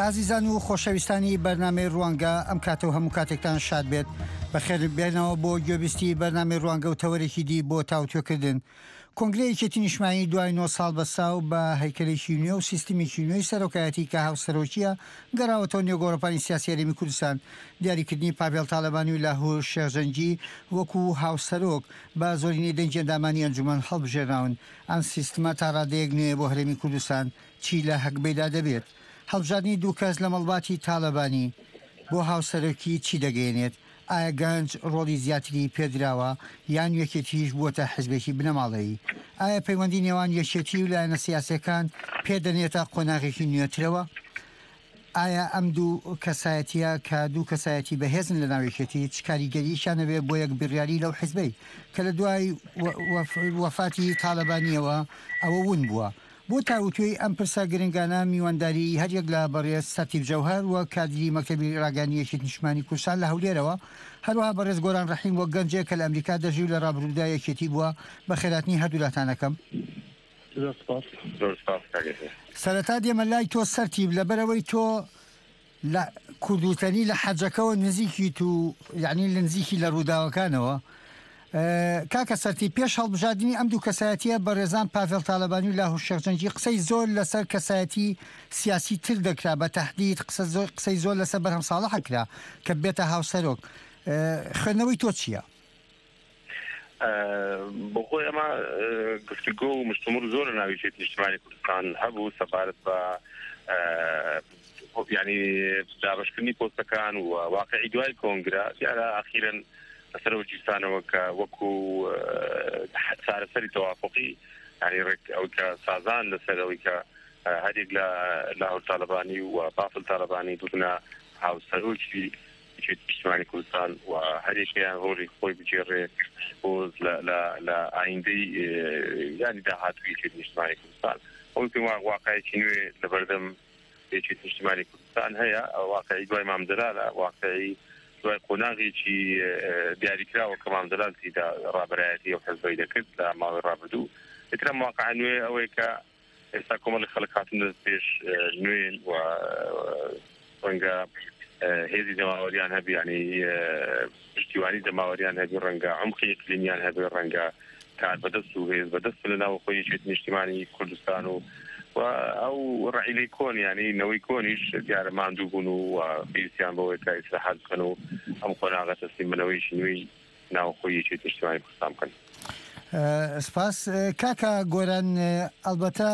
ئازیزان و خۆشەویستانی بەرنامەی ڕوانگە ئەم کاتەوە هەموو کاتێکتان شاد بێت بەخێر بێنەوە بۆ گوێبیستی بەرنامەی ڕوانگە و تەوەرێکی دی بۆ تاوتوێکردن. کۆنگرەیەکی نیشتیمانی دوای 9 ساڵ بەسا و بە هەیکەلێکی نوێ و سیستمی نوێی سەرۆکایەتی کە هاوسەرۆکیە گەڕاوەتەوە نێوگۆڕەپانی سیاسی هەرێمی کوردستان. دیاریکردنی پاڤێڵ تاالبانی و لاهور شێخزەنجی وەکو هاوسەرۆک بە زۆرینەی دەنگی ئەندامانی ئەنجومەن هەڵبژێراون. ئەم سیستمە تا ڕادەیەک نوێ بۆ هەرێمی کوردستان چی لە هەکبەیدا دەبێت؟ هەڵبژاردننی دوو کەس لە مەڵباتی تاالبانی بۆ هاوسەرۆکی چی دەگەێنێت؟ ئایا گەنج ڕۆڵی زیاتری پێدراوە یان یەکێتیش بووەتە حزبێکی بنەماڵەیی؟ ئایا پەیوەندی نێوان یەکێتی و لایەنە سیاسەکان پێدەنێتە قۆناغێکی نوێترەوە؟ ئایا ئەم دوو کەسایەتیە کە دوو کەسایەتی بەهێزن لە ناوێکێتی چ کاریگەریشانەوێ بۆ یەک بڕیاری لەو حزبەی کە لە دوای وەفاتی تاالبانیەوە ئەوە ون بووە؟ بۆ تاوتوێی ئەم پرسە گرنگانە میوانداری هەریەک لە بەڕێز سەتیب جەوهەر و کادری مەکتەبی ڕاگەنیەکی نیشتیمانی کوردستان لە هەولێرەوە، هەروەها بەڕێز گۆران ڕەحیم وە گەنجێک کە لە ئەمریکا دەژی و لە ڕابردوودا یەکێتی بووە بە خێراتنی هەردوولاتانەکەم. سەرەتا دێمە لای تۆ سەرتیب لەبەرەوەی تۆ لە کوردوتەنی لە حەجەکەەوە نزیکی و یعنی لە نزیکی لە ڕووداوەکانەوە. کاکە سەرتی پێش هەڵبژاردننی ئەم دوو کەسایەتیە بە ڕێزان پاڤێڵ تاالبانی و لاهور شێخزەنجی قسەی زۆر لەسەر کەسایەتی سیاسی تر دەکرا بە تەحدید قسەی زۆر لەسەر بەرهەم ساڵح کرا کە بێتە هاوسەرۆک. خوێندنەوەی تۆ چییە؟ بۆ خۆی ئەمە گفتگۆ و مشتمل زۆر ناویچێت نیشتیمانی کوردستان هەبوو سەبارەت بە ینی دابشکردنی پۆستەکان و واقعی دوای کۆنگرا دیارە ئاخیرەن لەسەرەوە جیستانەوە کە وەکو چارەسەری تەوافقی ینی ئەو کە سازان لەسەرەوەی کە هەرێک لە لاهور تاالبانی و پافڵ تاالبانی دوتنە هاوسەرۆکی نیشتیمانی کوردستان و هەرێکیان ڕۆڵی خۆی بجێڕێ بۆ لە ئایندەی ینی داهاتووی نیشتیمانی کوردستان. ئەوی پێم واقعەتی نوێ لە بەردەم پێچێت نیشتیمانی کوردستان هەیە. واقعی دوای مامدەلالە واقعی دوای قۆناغێکی دیاریکراوە کە مامدەلال تێدا ڕابەرایەتی ئەو حەزبەی دەکرد لە ماوەی ڕابردوو. ئێترا واقعا نوێ ئەوەی کە ئێستا کۆمەڵی خەڵک هاتن دەست پێش نوێن و ڕەنگە هێزی دەماوەریان هەبی ینی پشتیوانی دەماوەریان هەبی ڕەنگە عمقی ئیقلیمیان هەبێ ڕەنگە کار بەدەست و هێز بەدەست لەناو خۆی یەکێتی نیشتیمانی کوردستان و ئەو ڕعیلەی کۆن ینی نەوەی کۆنیش دیارە ماندوو بوون و پێویستیان بەوەی کە ئیسلاحات بکەن و ئەم قۆناغە تەسلیمبوونەوەیشی نوێی ناوخۆی یەکێتی نیشتیمانی کوردستان بکەن. سپاس. کاکە گۆران، ئەلبەتە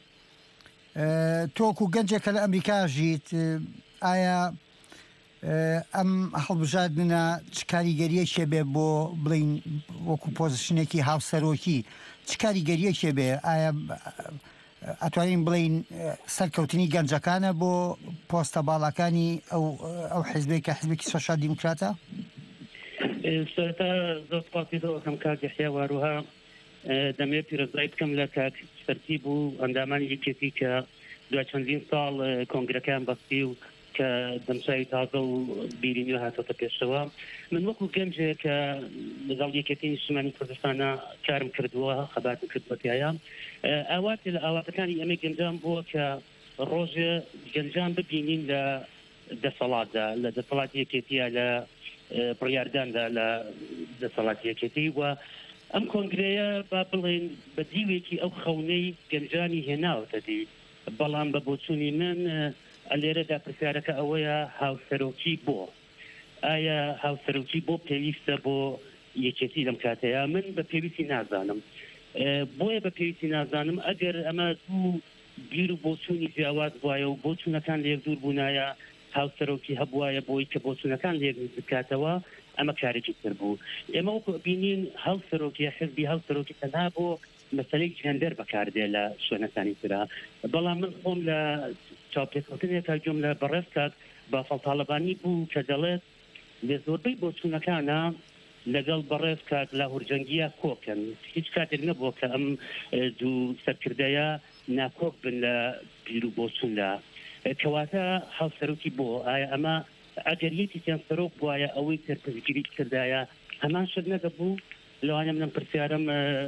تۆکو گەنجێکە لە ئەمریکا ژیت، ئایا ئەم هەڵبژاردنە چ کاریگەریەکێ بێ بۆ بڵین وەکو پۆزیشنێکی هاوسەرۆکی چ کاریگەریەکێ بێ؟ ئایا ئەتوانین بڵین سەرکەوتنی گەنجەکانە بۆ پۆستە باڵەکانی ئەو حزبێک کە حزبێکی سۆشال دیموکراتە؟ سەرەتا زۆر سپاسیەوە کەم کاک یەحیا واروها دەمەوێت پیرۆزبایی بکەم لە کاک سەرتیب و ئەندامانی یەکێتی کە دوای چەندین ساڵ کۆنگرەکان بەستی و کە دەمساوی تازە و بیری نوێ هاتۆتە پێشەوە. من وەکو گەنجێک کە لەگەڵ یەکێتی نیشتیمانی کوردستانە کارم کردووە خەباتم کردوەتیایە، ئاواتی لە ئاواتەکانی ئەمە گەنجان بووە کە ڕۆژێ گەنجان ببینین لە دەسەڵاتدا لە دەسەڵاتی یەکێتیە لە بڕیارداندا لە دەسەڵاتی یەکێتی و ئەم کۆنگرەیە با بڵێن بە دیوێکی ئەو خەونەی گەنجانی هێناوەتە دی. بەڵام بە بۆچوونی من لێرەدا پرسیارەکە ئەوەیە هاوسەرۆکی بۆ؟ ئایا هاوسەرۆکی بۆ پێویستە بۆ یەکێتی لەم کاتەیە؟ من بە پێویستی نازانم. بۆیە بە پێویستی نازانم ئەگەر ئەمە دوو بیر و بۆچوونی جیاواز بواە و بۆچوونەکان لێک دوور بوونایە هاوسەرۆکی هەبوایە بۆی کە بۆچوونەکان لێک بکاتەوە ئەمە کارێکی تر بوو. ئێمە وەکو بینین هاوسەرۆکی حزبی هاوسەرۆکی تەنها بۆ مەسەلەی جێندەر بەکاردێ لە شوێنەکانی ترا. بەڵام من خۆم لە چاوپێککەوتنێکە جۆم لە بەڕێز کات بافڵ تاالبانی بوو کە دەڵێت لە زۆربەی بۆچوونەکانە لەگەڵ بەڕێز کات لاهور جەنگیە کۆکن. هیچ کاتێک نەبووە کە ئەم دوو سەرکردەیە ناکۆک بن لە بیر و بۆچووندا. کەواتە هاوسەرۆکی بۆ؟ ئایا ئەمە ئەگەریەتی تیان سەرۆک بواە ئەوەی سەرپزگیری کردایە هەمان شت نەدەبوو؟ لەوانە منم پرسیارم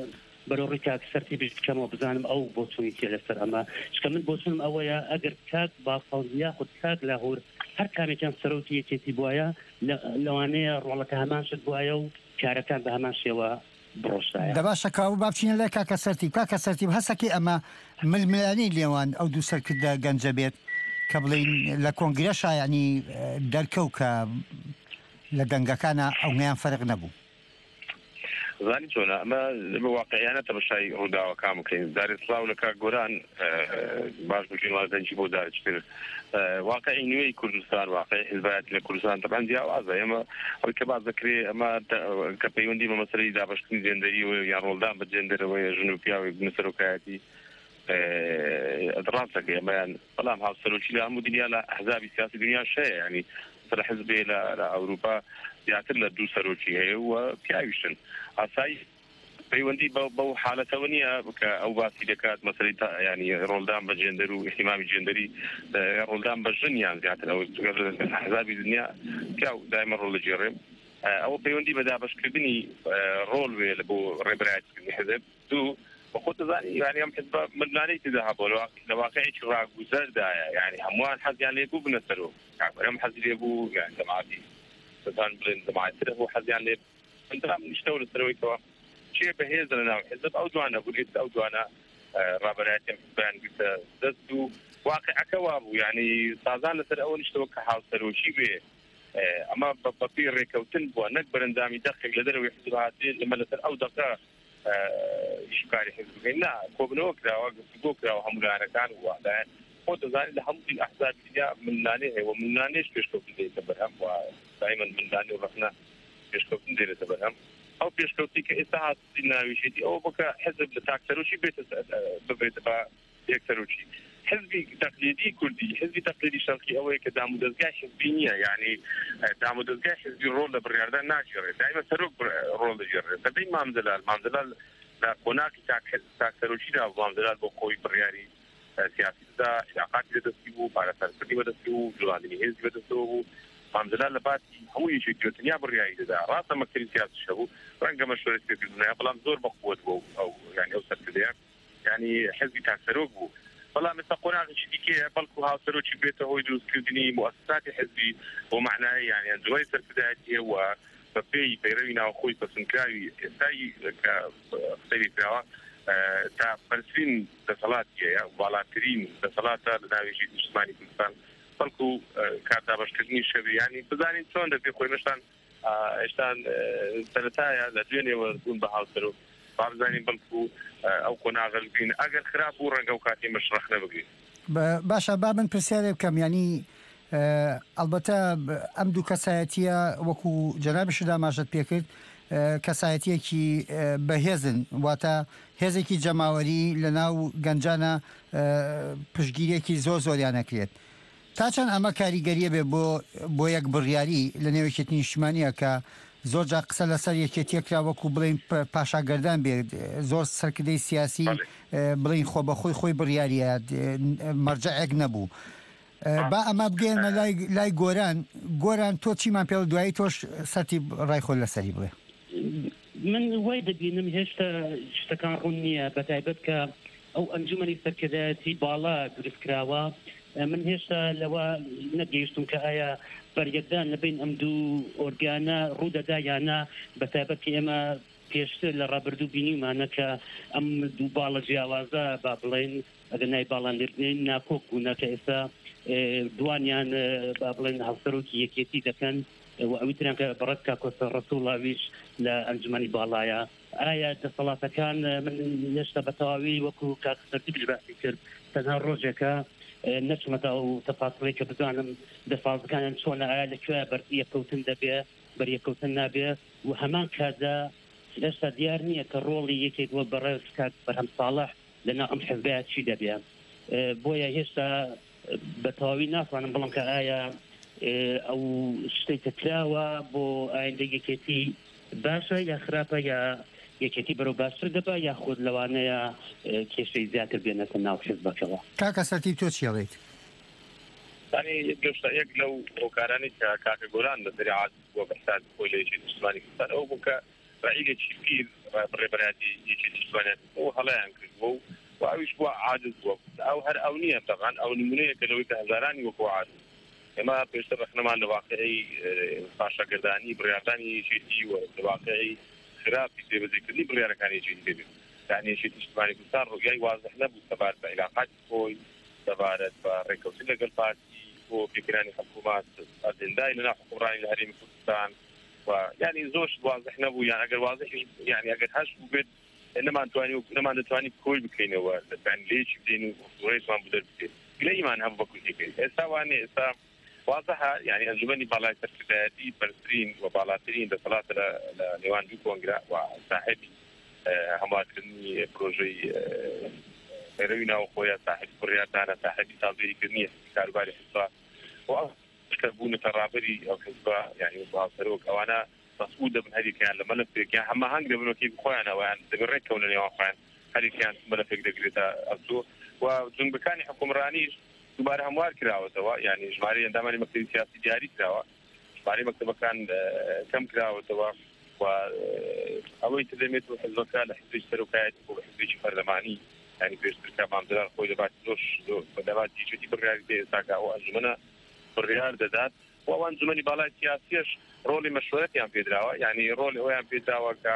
بەرەو ڕێی کاک سەرتی بکەمەوە بزانم ئەو بۆچوونی تێ لەسەر ئەمە شکە من بۆچونم ئەوەیە ئەگەر کاک باڵیا خود کاک لاهور هەر کامێکیان سەرۆکی یەکێتی بواە لەوانەیە ڕۆڵەکە هەمان شت بواە و کارەکان بە هەمان شێوە بڕۆشتایە دەباشە کاو بابچینە لای کاکە سەرتیب هەسەکی ئەمە ململانی لێوان ئەو دوو سەرکردە گەنجە بێت کە بڵین لە کۆنگرەشا ینی دەرکەوت کە لە دەنگەکانە ئەومیان فەرق نەبوو زانی چۆنە ئەمە واقعیانە تەمەشای ڕووداوەکان بکەین داری سڵاو لە کاک گۆران باش بکەین وازەنجی بۆ دارچتر واقعی نوێی کوردستان واقعی حزبایەتی لە کوردستان طبعا جیاوازە ئێمە ئەوەی کە باز دەکرێت ئەمە کە پەیوەندی بە مەسەلەی دابەشکردنی جێندەریەوە یان ڕۆڵدان بە جێندەرەوەی ژن و پیاوی بنە سەرۆکایەتی ڕاستەکە ئەمەیان بەڵام هاوسەرۆکی لە هەموو دنیا لە ئەحزابی سیاسی دنیا شەیە ینی سەر حزبێ لە ئەوروپا زیاتر لە دوو سەرۆکی هەیە و پیاویشتن ئاسایی پەیوەندی بەو حالەتەوە نییە کە ئەو باسی دەکات مەسەلەی ینی ڕۆڵدان بە جێندەر و احتیمامی جێندەری ڕۆڵدان بە ژنیان زیاتر ئەو ئەحزابی دنیا پیاو دایمە ڕۆڵ دەجێڕێم ئەوە پەیوەندی بە دابەشکردنی ڕۆڵ وێ لە بۆ ڕێبەرایەتکردنی حزب دوو بەخۆ دەزانی یانی ئەم حزب مدلانەی تێدا هەبوو لە واقعێکی ڕاگوزەردایە یعنی هەمووان حەزیان لێبوو بنە سەرۆ ئەم حەزی لێبوو یان جەماعەتی سەتان بڵێن جەماعەتتر بۆ حەزیان لێ ئەندرام نیشتەوە لەسەرەوەیەوە چێ بەهێز لە ناو حزب ئەو جوانە بوو لێت ئەو جوانە ڕابەرایەتیان حزبیان گرتە دەست و واقعەکە وا بوو یعنی سازان لەسەر ئەوە نیشتەوە کە هاوسەرۆکی بێ ئەمە بەپی ڕێکەوتن بووە نەک بەرەندامی دەقێک لە دەرەوەی حزب هاتێ لەمە لەسەر ئەو دەقە شکاری حزب بکەین نا کۆبنەوە کراوە گفتگۆ کراوە هەمولانەکان وادایان خۆ دەزانێت لە هەموو ئەحزابی دنیا ملانێ هەیە و ملانێش پێشکەوتن دێتە بەرهەم و دایما ملانێ و ڕەخنە پێشکەوتن دێتە بەرهەم ئەو پێشکەوتی کە ئێستا هاتی ناویشێتی ئەوە بکە حزب لە تاکسەرۆکی ببێتە بە یەکسەرۆکی حزبی تقلیدی کوردی حزبی تقلیدی شەرقی ئەوەیە کە دام و دەستگای حزبی نییە یعنی دام و دەستگای حزبی ڕۆڵ لە بڕیاردان ناگێڕێت دایمە سەرۆک ڕۆڵ دەگێڕێت دەبێت مامزەلال لە قۆناقی تاکسەرۆکیدا مامزەلال بۆ خۆی بڕیاری سیاسیدا علاقاتی بەدەستی بوو پارەسەرکردنی بەدەستی و جوڵاندنی حزبی بەدەستەوە بوو مامزەلال لە باسی هەموو یەکێتیا بڕیاری دەدا ڕاستە مەکتەبی سیاسیش هەبوو ڕەنگە مەشورەت پێکردنەوە بەڵام زۆر بەقووت بوو ئەو یعنی ئەو سەرکردەیە یعنی حزبی تاکسەرۆک بوو بەڵام ئێستا قۆناغێکی دیکەیە بەڵکو هاوسەرۆکی بێتە هۆی دروستکردنی موسساتی حزبی بۆ معنای یعنی ئەنجومەی سەرکردایەتیە و بە پێی پەیڕەوی ناوخۆی پەسەندکراوی ئێستایی کە قسەی کراوە تا بەرزترین دەسەڵاتیە باڵاترین دەسەڵاتە لە ناوێژی نیشتمانی کوردستان بەڵکو کاردابەشکردنی شەویانی بزانین چۆن دەبێت خۆی مەشتان ئێشتان سەرەتایە لە دوێنێوە بوون بە هاوسەرۆک بابزانین بەڵکو ئەو قۆناغە بین ئەگەر خراپ بوو ڕەنگە و کاتی مەشرەخ نەبگرین باشە با من پرسیارێ بکەم ینی ئەلبەتە ئەم دوو کەسایەتیە وەکو جەنابش داماژت پێکرد کەسایەتیەکی بەهێزن واتە هێزێکی جەماوەری لە ناو گەنجانە پشتگیریەکی زۆریانەکرێت تا چەند ئەمە کاریگەریە بێ بۆ یەک بڕیاری لە نێوەکێتی نیشتمانیە کە زۆر جا قسە لەسەر یەکێتیەکرا وەکو بڵین پاشاگەردان بێت زۆر سەرکردەی سیاسی بڵین خۆ بەخۆی خۆی بڕیاریە مەرجەعێک نەبوو با ئەمە بگەێنە لای گۆران تۆ چیمان پێ دوایی تۆش سەرتی ڕای خۆ لەسەری بڵێ من وای دەبینم هێشتا شتەکان ڕوون نییە بەتایبەت کە ئەو ئەنجومەنی سەرکردایەتی باڵا دروستکراوە من هێشتا لەوە نەگەیشتم کە ئایا بەریەکدان لەبین ئەم دوو ئۆرگانە ڕوودەدا یانە بەتایبەتی ئێمە پێشتر لە ڕابردوو بینیمانە کە ئەم دوو باڵە جیاوازە با بڵێن ئەگەر نای باڵاندردنی ناکۆک بوونە کە ئێستا دوانیان با بڵێن هاوسەرۆکی یەکێتی دەکەن و ئەویتران کە بەڕەت کاکۆسە ڕەسوڵاویش لە ئەنجومەنی باڵایە ئایا دەسەڵاتەکان من هێشتا بە تەواوی وەکو کاکسەرتی باسی کرد تەنها ڕۆژێکە نەچمەتە و تەفاسڵی کە بزانم دەسازەکانیان چۆنە ئایا لەکوێ بەریەکەوتن دەبێ بەریەکەوتن نابێ و هەمان کادا هێشتا دیار نییە کە ڕۆڵی یەکێک وە بەڕێز کات بەرهەم ساڵح لەنا ئەم حزبەیە چی دەبێ بۆیە هێشتا بە تەواوی ناتوانم بڵم کە ئایا ئەو شتێک کراوە بۆ ئایندە یەکێتی باشە یا خراپە یا یەکێتی بەرەو باشتر دەبە یا خۆت لەوانەیە کێشەی زیاتر بێنێتە ناو حزبەکەوە کاکە سەرتی تۆ چیڵێیت یەک لەو هۆکارانی کە کاکە گۆران لە دەریعات بۆ بەسات خۆی لە یەکێتی نیشتمانی کوردستان ئەو بوو کە ڕعیلێکی پیر بڕێبەتی یەکی دەستوانێت بۆ هەڵیان کردبوو و ئەویش بووە عاجز بووە ئەو هەر ئەو نییە تەقان ئەو نمونەیەکە لەوەی کە هەزارانی وەکو عاجز ئێمە پێشتر ڕخنەمان لە واقعی پاشەکردانی بڕیاردانی یەکێتی و لە واقعی خراپی جێبەجێکردنی بڕیارەکانی یەکێتی ببێت یعنی یەکێتی نیشتیمانی کوردستان ڕۆیای واضح نەبوو سەبارەت بە علاقاتی خۆی سەبارەت بە ڕێکەوتی لەگەڵ پارتی بۆ پێکرانی حکوومەت ئەجندای لەناو حکومڕانی لە هەرێمی کوردستان و يعني زۆر واضح نەبوو یان ئەگەر واضح يعني ئەگەر هەش بێت نەمان دەتوانین کۆی بکەینەوە لێکی بدەین و ڕێزمان بۆ دەربکەین گلەیمان هەبوو بە کوردیەکەی ئێستا وانێ ئێستا واضحە يعني ئەنجومەنی باڵای سەرکردایەتی بەرزترین و باڵاترین دەسەڵاتە لە نێوان دوو کۆنگرا و ساحبی هەموارکردنی پرۆژەی پەیرەوی ناوخۆیە ساحب بڕیاردانە ساحبی سازگەریکردنی کاروباری حزبا و کەبوونەتە ڕابەری ئەو حزبا يعني باڵسەرۆک ئەوانە مسؤول دەبن هەریەکیان لە مەلەفێکیان هەماهەنگ دەبن وەکی بخۆیان ئەویان دەبن ڕێککەون لە نێوان خۆیان هەریەکیان مەلەفێک دەگرێتە ئەبزوو و جنبەکانی حکومڕانیش دووبارە هەموار کراوەتەوە يعني ژمارەی ئەندامانی مەکتەبی سیاسی دیاری کراوە ژمارەی مەکتەبەکان کەم کراوەتەوە و ئەوەی دەمێت و حزبەکە لە حزبی سەرۆکایەتی بۆ حزبێکی پەرلەمانی يعني پێشتر کە مامدەران خۆی دەباتی زۆر بەدەباتی یەکێتی بڕیاری دێ ئێستاکە ئەو ئەنجومەنە بڕیار دەدات و ئەو ئەنجومەنی باڵای سیاسیەش ڕۆڵی مەشورەتیان پێدراوە يعني ڕۆڵی ئەویان پێدراوە کە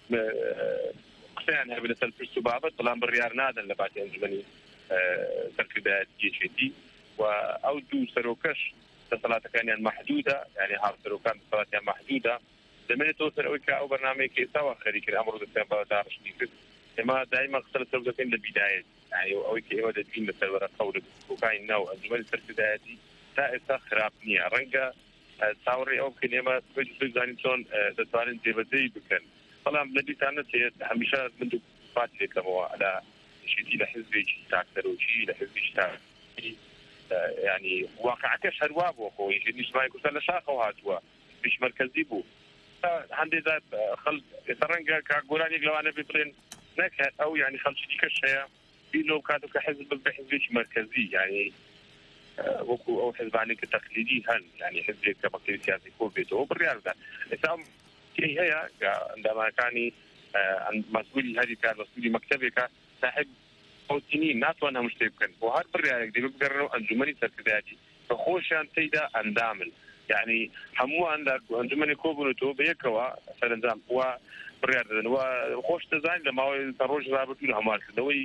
قسەیان هەبێت لەسەر پرس و بابەت بەڵام بڕیار نادەن لە باتی ئەنجومەنی سەرکردایەتی یەکێتی و ئەو دوو سەرۆکەش دەسەڵاتەکانیان محدودە يعني هاوسەرۆکان دەسەڵاتیان محدودە دەمێنێتەوە سەر ئەوەی کە ئەو بەرنامەیەکە ئێستاوە خەری کرد ئەمڕۆ دەستیان بە داڕشتی کرد ئێمە دایما قسە لەسەر دەکەین لە بیدایەت يعني ئەوەی کە ئێوە دەبین لەسەر وەرەقە و لە بکوکانی ناو ئەنجومەنی سەرکردایەتی تا ئێستا خراپ نییە ڕەنگە چاوەڕێ ئەو بکەین ئێمە بزانین چۆن دەتوانین جێبەجێی بکەن بەڵام لە بیرتان نەچێت هەمیشە من دوو پاتی دێتەمەوە لە شتی لە حزبێکی تاکسەرۆکی لە حزبێکی تاکسی يعني واقعەکەش هەروە بووە خۆی نیشتیمانی کوردستان لە شاخەوە هاتووە پیش مرکزی بوو هەندێک خەڵک ئێستا ڕەنگە کاگۆرانێک لەوانە بێ بڵێن نەکات ئەو يعني خەڵکی دیکەش هەیە بیر لەو کاتێک کە حزب بە حزبێکی مرکزی يعني وەکو ئەو حزبانی کە تەقلیدی هەن يعني حزبێک کە مەکتەبی سیاسی کۆ بێتەوە بڕیاردا ئێستا هەیە کە ئەندامەکانی مەسئولی هەری کار مەسئولی مەکتەبێکە صاحب ئۆتینی ناتوان هەموو شتێک بکەن بۆ هەر بڕیارێک دەبێت بگەڕێنەوە ئەنجومەنی سەرکردایەتی کە خۆشیان تێیدا ئەندامن يعني هەمووان ئەنجومەنی کۆبوونەوە بە یەکەوە سەرنجام و بڕیار دەدەن و خۆش دەزانین لە ماوەی ڕۆژ ڕابردوو لە هەموارکردنەوەی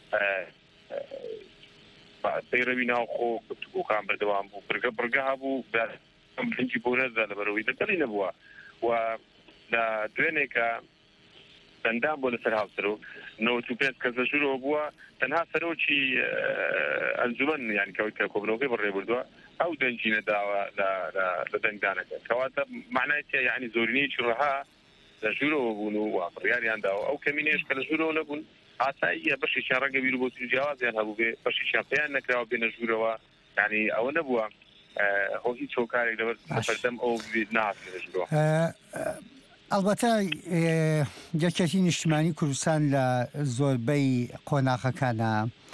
پەیرەوی ناوخۆ گفتوگۆکان بەردەوام بوو بڕگە هەبوو بلنجی بۆ نەزدا لەبەرەوەی دەگەڵی نەبووە و لە دوێنێکە ئەندام بۆ لەسەر هاوسەرۆک 95 کەس لەژوورەوە بووە تەنها سەرۆکی ئەنجومەن یان کە کۆبنەوەکەی بەڕێبردووە ئەو دەنجی نەداوە لە دەنگدانەکە کەواتە معنای تێ یعنی زۆرینەیەکی ڕەها لە ژوورەوە بوون و بڕیاریان داوە ئەو کەمینەیەش کە لە ژوورەوە نەبوون ئاساییە بەشێکیان ڕەنگە بیر بۆ جیاوازیان هەبوو بێ بەشێکیان پێیان نەکراوە بێنە ژوورەوە یعنی ئەوە نەبووە هۆ هیچ هۆکارێک لەبەر بەردەم ئەو نهاتێ لە ژوورەوە ئەلبەتە یەکێتی نیشتیمانی کوردستان لە زۆربەی قۆناغەکانە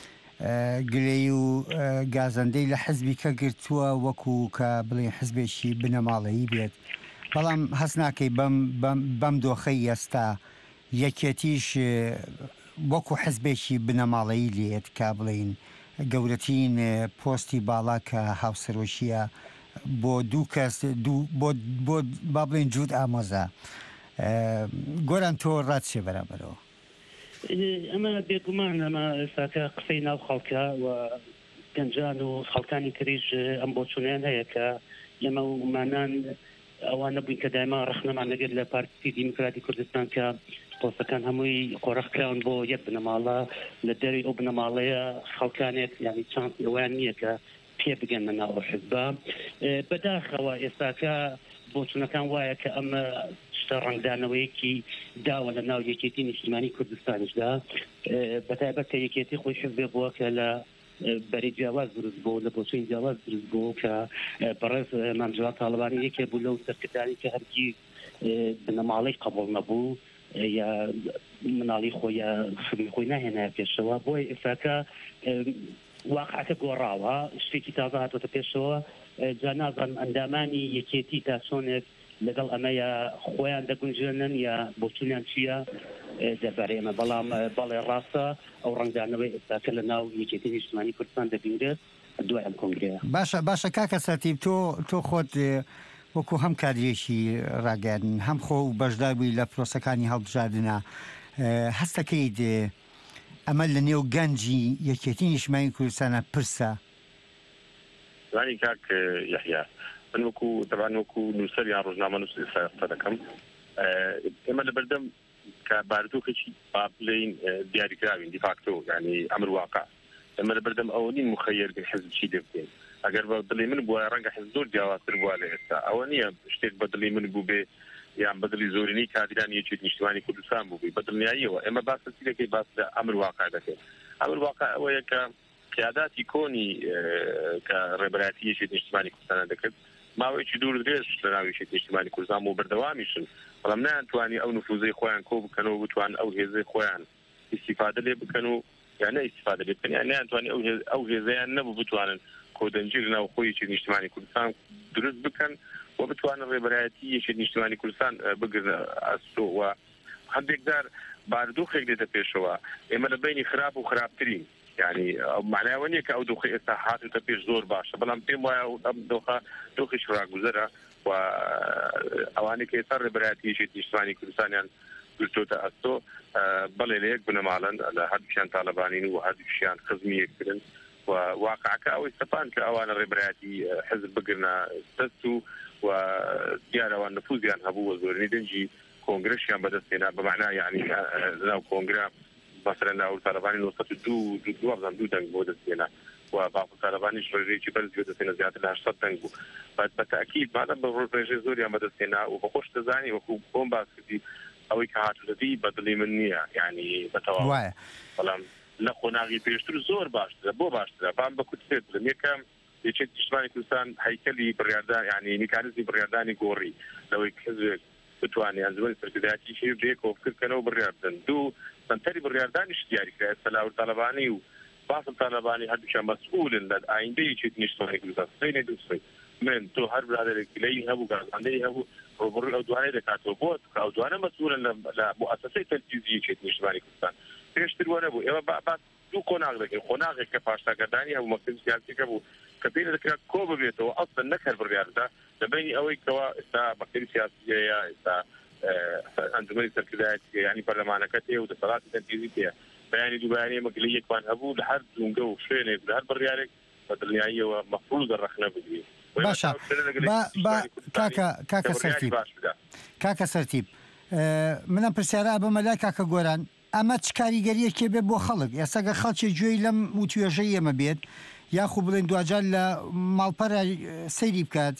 گلەی و گازەندەی لە حزبی کە گرتووە وەکو کە بڵێن حزبێکی بنەماڵەیی بێت بەڵام هەست ناکەی بەم دۆخەی ئێستا یەکێتیش وەکو حزبێکی بنەماڵەیی لێت کا بڵین گەورەترین پۆستی باڵا کە هاوسەرۆکیە بۆ دوو کەس بۆ با بڵێن جوود ئامۆزە گۆران تۆ ڕاتچێ بەرامبەرەوە ئەمە بێگومان ئەمە ئێستاکە قسەی ناو خەڵکە و گەنجان و خەڵکانی تریش ئەم بۆچوونیان هەیە کە لەمە ومانان ئەوان نەبووین کە دایما ڕخنەمان لەگەر لە پارتی دیموکراتی کوردستان کە پۆستەکان هەمووی قۆڕەخکراون بۆ یەک بنەماڵە لە دەری ئەو بنەماڵەیە خەڵکانێک یعنی چانس ئەویان نییە کە پێ بگەن ناو حزبە بەداخەوە ئێستاکە بۆچوونەکان وایە کە ئەمە شتە ڕنگدانەوەیەکی داوە لە ناو یەکێتی نیشتیمانی کوردستانیشدا بەتایبەت کە یەکێتی خۆی حزبێ بووە کە لە بەری جیاواز دروست بوو لە بۆچووی جیاواز دروست بوو کە بەڕێز مامجواد تاڵبانی یەکێ بوو لەو سەرکردانی کە هەرگیز بنەماڵەی قبوڵ نەبوو یا مناڵی خۆی یا خبی خۆی ناهێنایە پێشەوە بۆی ئێستاکە واقعەکە گۆڕاوە شتێکی تازە هاتوۆتە پێشەوە جا نازانم ئەندامانی یەکێتی تا چۆنێک لەگەڵ ئەمەیە خۆیان دەگونجێنن یا بۆچوونیان چییە دەربارەی ئەمە بەڵام بەڵێ ڕاستە ئەو ڕنگدانەوەی ئێستاکە لە ناو یەکێتی نیشتیمانی کوردستان دەبینرێت دوای ئەم کۆنگرەیە. باشە کاکە سەرتیب تۆ خۆت وەکو هەم کادرێکی ڕاگەاندن هەم خۆ و بەشدار بووی لە پرۆسەکانی هەڵبژاردنە هەستەکەیت ئەمە لە نێو گەنجی یەکێتی نیشتیمانی کوردستانە پرسە؟ زانی کاک یحیا من وەکو نووسەر یان ڕۆژنامە نووس ئێستا دەکەم ئێمە لە بەردەم کە باردۆخێکی با بڵێین دیاریکراوین دیفاکتۆ یعنی ئەمر واقع ئێمە لە بەردەم ئەوە نین مخەیەربین حزب چی دەبکەین ئەگەر بە دڵی من بووە ڕەنگە حزب زۆر جیاوازتر بووە لە ئێستا ئەوە نییە شتێک بە دڵی من بوو بێ یان بە دڵی زۆرینەی کادرانی یەکێتی نیشتیمانی کوردستان بوو بە دڵنیاییەوە ئێمە باس چی دەکەین باس لە ئەمر واقع دەکەین ئەمر واقع ئەوەیە کە قیاداتی کۆنی کە ڕێبەرایەتی یەکێتی نیشتیمانی کوردستان دەکرد ماوەیەکی دوور درێژ لە ناو یەکێتی نیشتیمانی کوردستان بۆ بەردەوامیشن بەڵام نەیانتوانی ئەو نفوزەی خۆیان کۆ بکەنەوە بتوان ئەو هێزەی خۆیان ئیستیفادە لێ بکەن و یان ئیستیفادە لێ بکەن یان نەیانتوانی ئەو هێزەیان نەبوو بتوانن کۆدەنجیر لەناو خۆی یەکێتی نیشتیمانی کوردستان دروست بکەن و بتوانن ڕێبەرایەتی یەکێتی نیشتیمانی کوردستان بگرن ئەستۆ و هەندێک جار بارودۆخێک دێتە پێشەوە ئێمە لە بینی خراپ و خراپترین يعني معناها نییە کە ئەو دۆخی ئێستا هاتوتە پێش زۆر باشە بەڵام پێم وایە ئەم دۆخی ڕاگوزەرە و ئەوانەی کە ئێستا ڕێبەرایەتی یەکێتی نیشتیمانی کوردستانیان گرتوتە ئەستۆ بەڵێ لە یەک بنەماڵن لە هەردووشیان تاالبانین و هەردووشیان خزمی یەکترن و واقعەکە ئەوەی سەپان کە ئەوانە ڕێبەرایەتی حزب بگرنە دەست و دیارەوان نفوزیان هەبوو و زۆرینەی دەنجی کۆنگرەشیان بەدەستێنا بەمعنا یعنی لەناو کۆنگرە مثلا ناو طالبانی 92 دەنگ بۆ دەستێنا و باقی طالبانی ڕێژەیەکی بەرز بۆ دەستێنە زیاتر لە 80 دەنگ بوو بەتاکید مادەم بە ڕێژەی زۆریان بەدەستێنا و بەخۆش دەزانی وەکو بۆم باس کردی ئەوەی کە هاتووەتی بەدڵی من نییە یعنی بەتەواو بەڵام لە خۆناغی پێشتر زۆر باشترە بۆ باشترە بام بە کوتێت بڵم یەکەم یەکێتی نیشتیمانی کوردستان هەیکەلی بڕیاردان یعنی میکانیزمی بڕیاردانی گۆڕی لەوەی حزب بتوانێت ئەنجومەنی سەرکردایەتی شێ بێکەوە بکردکەنەوە بڕیاردن دوو سنتەری بڕیاردانیش دیاریکرا سەلاو تاالبانی و باسم تاالبانی هەردووشیان مەسئولن لە ئایندەی یەکێتی نیشتیمانی کوردستان سینە دووسێ من تۆ هەر برادێکی لەی هەبوو گازاندەی هەبوو ڕۆبڕووی ئەو دوانەی دەکاتەوە بۆ ئەو دوانە مەسئولن لە مؤسسەی تەنفیزی یەکێتی نیشتیمانی کوردستان پێشتر وە نەبوو ئێمە باس دوو قۆناغ دەکەین قۆناغێک کە پاشتاکردانی هەبوو مەکتەبی سیاسیەکە بوو کە پێی دەکرێت کۆ ببێتەوە ئەسڵ نەکرد بڕیاردا لەبینی ئەوەی کەوا ئێستا مەکتەبی سیاسیەیە ئێستا ئەنجومەنی سەرکردایەتی یعنی پەرلەمانەکە تێ و دەسەڵاتی تەنفیزی تێ بەیانی دووبارەی مەگلەی یەکوان هەبوو لە هەر جونگە و شوێنێک لە هەر بڕیارێک بە دڵنیاییەوە مەفروض ڕەخنە بگرێت. باشە کاکە سەرتیب منم پرسیارە بەمە لای کاکە گۆران ئەمە چ کاریگەریەکێ بێ بۆ خەڵک ئێستاگە خەڵکی گوێی لەم و توێژەی ئێمە بێت یاخو بڵێن دوجار لە ماڵپەرە سەیری بکات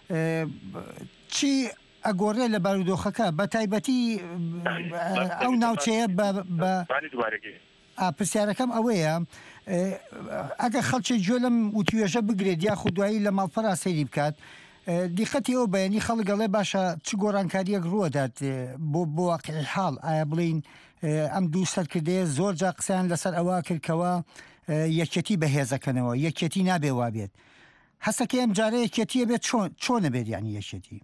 چی ئەگۆڕێ لە بارودۆخەکە بە تایبەتی ئەو ناوچەیە پرسیارەکەم ئەوەیە ئەگە خەڵکی گوێ لەم و توێژە بگرێت یاخو دوایی لە ماڵپەرە سەیری بکات دیقەتی ئەو بەیانی خەڵک گەڵێ باشە چ گۆڕانکاریەک ڕوەدات بۆ واقعی حاڵ ئایا بڵین ئەم دوو سەرکردەیە زۆر جا قسەیان لەسەر ئەوە کردکەوە یەکێتی بەهێزەکەنەوە یەکێتی نابێ وابێت هەستەکە ئەم جارە یەکێتیە بێت چۆنە بێت یانی یەکێتی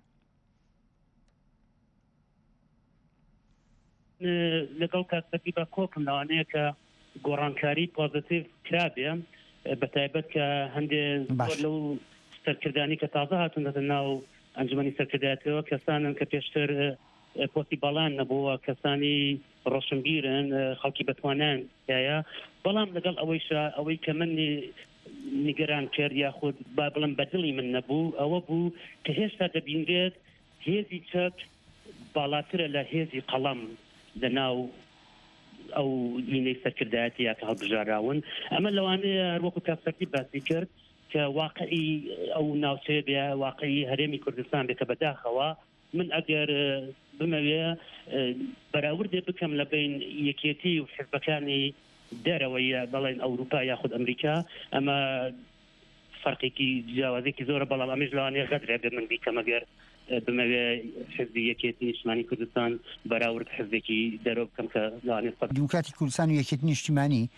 لەگەڵ کاتەکەی بە کۆکم لەوانەیە کە گۆڕانکاری پۆزیتیڤ کرابێ بە تایبەت کە هەندێک لەو سەرکردانی کە تازە هاتوونەتە ناو ئەنجومەنی سەرکردایەتەوە کەسانن کە پێشتر پۆستی بەڵان نەبووە کەسانی ڕۆشنبیرن خەڵکی بەتوانان هەیە بەڵام لەگەڵ ئەوەی کە من نیگەران کرد یاخود با بڵم بەدڵی من نەبوو ئەوە بوو کە هێشتا دەبینرێت هێزی چەک باڵاترە لە هێزی قەڵەم لە ناو ئەو لینەی سەرکردایەتی یا کە هەڵبژاراون ئەمە لەوانەیە هەروەکو کاسەرتی باسی کرد کە واقعی ئەو ناوچەیە بێ واقعی هەرێمی کوردستان بێتە بەداخەوە من ئەگەر بمەوێ بەراوردێ بکەم لە بین یەکێتی و حزبەکانی دەرەوەی بەڵێن ئەوروپا یاخود ئەمریکا ئەمە فەرقێکی جیاوازێکی زۆرە بەڵام ئەمیش لەوانەیە غەدرێ بێ من بیکەم ئەگەر بمەوێ حزبی یەکێتی نیشتیمانی کوردستان بەراورد حزبێکی دەرەوە بکەم کە لەوانێت دیموکراتی کوردستان و یەکێتی نیشتیمانی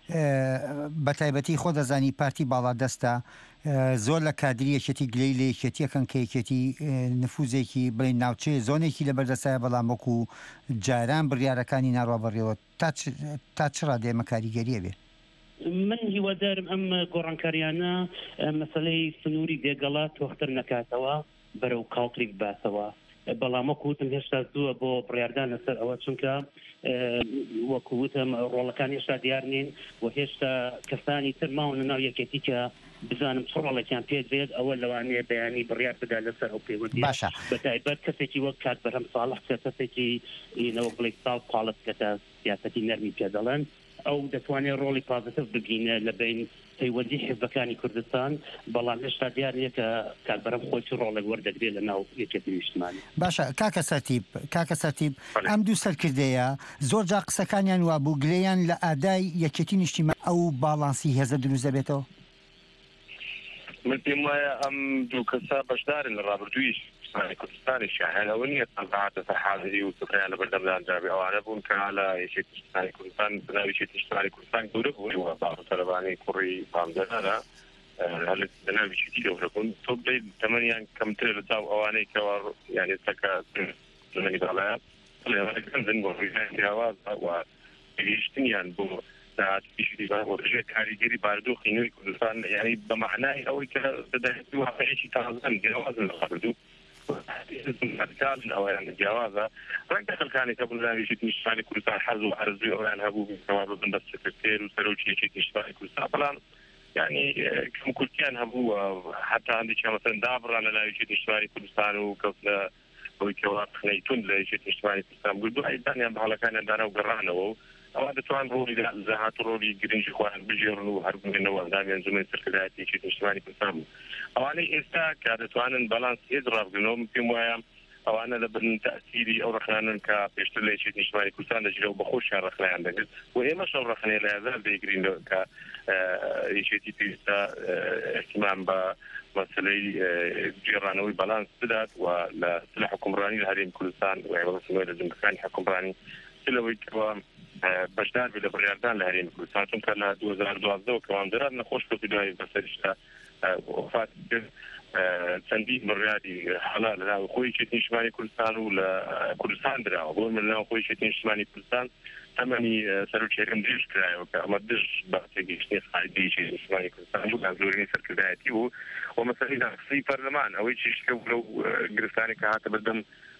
بە تایبەتی خۆ دەزانی پارتی باڵا دەستە زۆر لە کادریەکێتی گلەی لە یەکێتیەکەن کە یەکێتی نفوزێکی بڵێ ناوچەیە زۆنێکی لەبەردەسایە بەڵام وەکو جاران بڕیارەکانی ناڕابڕێەوە تا چ ڕادێمە کاریگەریە بێ من هیوادارم ئەم گۆڕانکاریانە مەسەلەی سنووری دێگەڵات تۆختر نەکاتەوە بەرەو کاڵتریک باسەوە بەڵام وەکوتم هێشتا زووە بۆ بڕیاردان لەسەر ئەوە چونکە وەکوتم ڕۆڵەکان هێشتا دیار نین و هێشتا کەسانی تر ماون لە ناو یەکێتی کە بزانم چ ڕۆڵێکیان پێدرێت ئەوە لەوانەیە بەیانی بڕیار بدا لەسەر ئەو پەیوەندی باشە بەتایبەت کەسێکی وەک کات بەرهەم ساڵح کەسێکی ئینەوە بڵێ ساڵ پاڵت کەتە سیاسەتی نەرمی پێ دەڵێن ئەو دەتوانێت ڕۆڵی پازتف ببینە لە بین پەیوەندی حیزبەکانی کوردستان بەڵام هێشتا دیار نییە کە کاربەرم خۆی ڕۆڵێک وەردەگرێت لە ناو یەکێتی نیشتمانی باشە کاکە سەرتیب ئەم دوو سەرکردەیە زۆر جا قسەکانیان وا بوو گلەیان لە ئادای یەکێتی نیشتیمان ئەو باڵانسی هێزە دروست دەبێتەوە من پێم وایە ئەم دوو کەسا بەشدارن لە ڕابردوویش کوردستانی شاهێنەوە نیە تەنزەعاتە حاضری و سفریان لە بەردەمدان جابێ ئەوانە بوون کە لە یەکێتی نیشتیمانی کوردستان بناوی یەکێتی نیشتیمانی کوردستان گەورە بوون و باڕ تەلەبانی کوڕی پامدەرانە هەلێت بناوی یەکێتی گەورە بوون تۆ بدەیت تەمەنیان کەمتر لە چاو ئەوانەی کەوا یعنی تەکە لەنەیداڵایە لێوانە گەنجن بۆ ڕوویدانی جیاوازە و گەیشتنیان بۆ ڕژێت کاریگەری بارودۆخی نوێی کوردستان یعنی بە معنای ئەوەی کە دەدەێتی واقعێکی تازەن جیاوازن لە خەردوو ئەویان جیاوازە ڕەنگە خەڵکانی کە بوون لە یەکێتی نیشتیمانی کوردستان حەز و ئارزووی ئەویان هەبوو کەوا ببن بە سکرتێر و سەرۆکی یەکێتی نیشتیمانی کوردستان بەڵام یعنی کەم کورتیان هەبوو حتا هەندێکیان مەسەڵەن دابڕان لە ناو یەکێتی نیشتیمانی کوردستان و کەوتنە ئەوەی کەوا قسەی تون لە یەکێتی نیشتیمانی کوردستان بوو دوای دانیان بە هەڵەکانیان دانا و گەڕانەوە ئەوە دەتوان ڕۆڵی زەهات ڕۆڵی گرنگی خۆیان بژێڕن و هەربوونەوە ئەندامیان زمانی سەرکردایەتی یەکێتی نیشتیمانی کوردستان بوو ئەوانەی ئێستا کە دەتوانن بەڵانس هێز ڕابگرنەوە پێم وایە ئەوانە لە بن تەسیری ئەو ڕخنانن کە پێشتر لە یەکێتی نیشتیمانی کوردستان دەژیرەوە بەخۆشیان ڕخنەیان دەگرت و ئێمەش ئەو ڕخنەیە لە یازار دەیگرین کە یەکێتی پێویستە احتیمام بە مەسەلەی جێڕانەوەی بەڵانس بدات و لە حکومڕانی لە هەرێمی کوردستان و لە جنگەکانی حکومڕانی لەوەی کەوە بەشدار بێ لە بڕیاردان لە هەرێمی کوردستان چونکە لە 2012 کەوامدەران نەخۆش کەوتی دوای بەسەریشتا وفات کرد چەندین بڕیاری هەڵا لە ناو خۆی یەکێتی نیشتیمانی کوردستان و لە کوردستان درراوە بۆ من لە ناو خۆی یەکێتی نیشتیمانی کوردستان تەمەنی سەرۆکیەکەم درێژ کرایەوە کە ئەمە دژ بە تێگەیشتنی قاعدەی یەکێتی نیشتیمانی کوردستان بوو زۆرینەی سەرکردایەتی بوو و مەسەلەی داخسی پەرلەمان ئەوەی چیشکە لەو گرفتانی کە هاتە بەردەم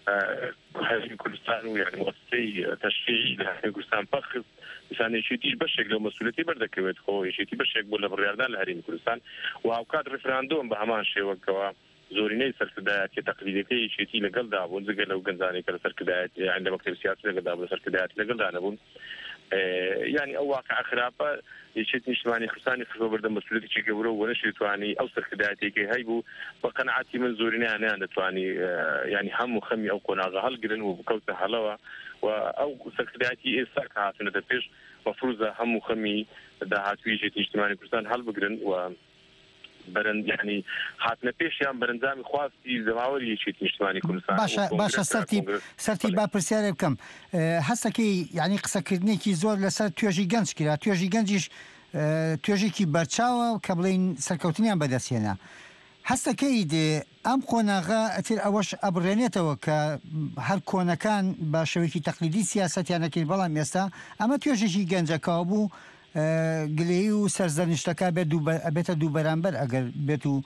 هەرێمی کوردستان و یعنی وەستەی تەشریعی لە هەرێمی کوردستان پەخست ئینسان یەکێتیش بەشێک لەو مەسئولیەتی بەردەکەوێت خۆ یەکێتی بەشێک بۆ لە بڕیاردان لە هەرێمی کوردستان و ئەوکات ڕفراندۆم بە هەمان شێوەکەوە زۆرینەی سەرکردایەتی تەقلیدەکەی یەکێتی لەگەڵدا بوون جگە لەو گەنجانەی کە لە سەرکردایەتی یان دەموکراسی سیاسی لەگەڵدا بوون سەرکردایەتی لەگەڵدا نەبوون یعنی ئەو واقع خراپە یەکێتی نیشتیمانی کوردستانی خۆ بەردەم مەسئولیەتێکی گەورە و نەشێتوانی ئەو سەرکردایەتێکی هەیبوو بە قەنەعەتی من زۆرینەیان دەتوانی یعنی هەموو خەمی ئەو کۆناغە هەڵگرن و بکەوتە هەڵەوە و ئەو سەرکردایەتی ئێستا کە هاتونەتە پێش مەفروضە هەموو خەمی داهاتووی یەکێتی نیشتیمانی کوردستان هەڵبگرن و برن يعني هاتنە پێشیان بەرەنجامی خواستی زەماوەری یەکێتی نیشتیمانی کوردستان باشە سەرتی با پرسیارێ بکەم هەستەکەی یعنی قسەکردنێکی زۆر لەسەر توێژی گەنج کرا توێژی گەنجیش توێژێکی بەرچاوە کە بڵین سەرکەوتنیان بەدەستێنە هەستەکەی دێ ئەم قۆناغا ئەتر ئەوەش ئەبڕێنێتەوە کە هەر کۆنەکان بە شێوەیەکی تەقلیدی سیاسەتیانەکەی بەڵام ئێستا ئەمە توێژێکی گەنجەکەوە بوو گلەیی و سەرزەنیشتەکە بێتە دوو بەرامبەر ئەگەر بێت و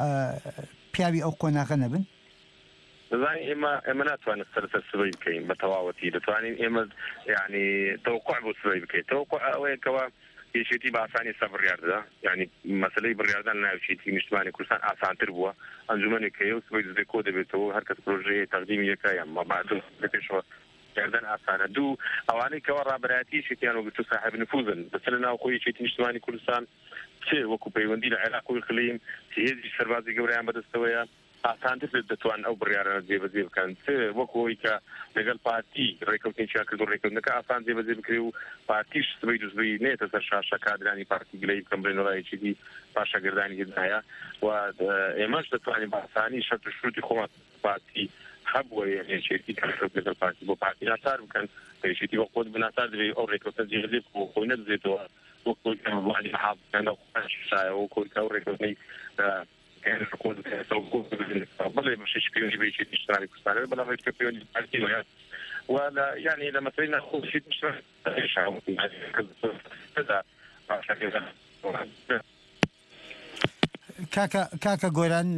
پیاوی ئەو قۆناغە نەبن دەزانین ئێمە ناتوانێت سەرەتا سبەی بکەین بە تەواوەتی دەتوانین ئێمە یعنی تەوقع بۆ سبەی بکەین تەوقع ئەوەیەکەوە یەکێتی بە ئاسانی سەر بڕیاردەدا یعنی مەسەلەی بڕیاردان لە ناو یەکێتی نیشتیمانی کوردستان ئاسانتر بووە ئەنجومەنێک هەیە و سبەی دەستێ کۆ دەبێتەوە هەر کەس پرۆژەیە تەقدیمی یەکە یان مەبادڵ پێشەوە کردن ئاسانە دوو ئەوانەی کەەوە ڕابەتی شتیان وگرتو صاحب نفوذن بەسەر ناو خۆی یەکێتی نیشتیمانی کوردستان چێ وەکو پەیوەندی لە عێراق و خلیم هێزی سەربازی گەورەیان بەدەستەوەیە ئاسانتر دەتوان ئەو بڕیارانە جێبەجێ بکەن وەکەوەی کە لەگەڵ پارتی ڕێکەوتنیان کرد و ڕێکەوتنەکە ئاسان جێبەجێ بکرێ و پارتیش سبەی دووسبەی نێتە سەر شاشە کادرانی پارتی گلەی بکەم بڵێنەوەیەکی پاشەگردانی هێزایە و ئێمەش دەتوانین بە ئاسانی شەرت و شروتی خۆمان پارتی هەبووە یەکێتی کارکرد لەگەڵ پارتی بۆ پارتی ناسار بکەن پێشێتی وە خۆت بناسار دەبێت ئەو ڕێکەوتنە جێبەجێ بکەوە خۆی نەدەزێتەوە وكل واحد حاط أنا ساعة وكل كوري كان يقول توقف بل مش شبيوني بيجي تشتري كستان بل ما شبيوني بالكيلو ولا يعني لما ترينا ناخذ شيء مش ايش يعني كذا کاکە گۆران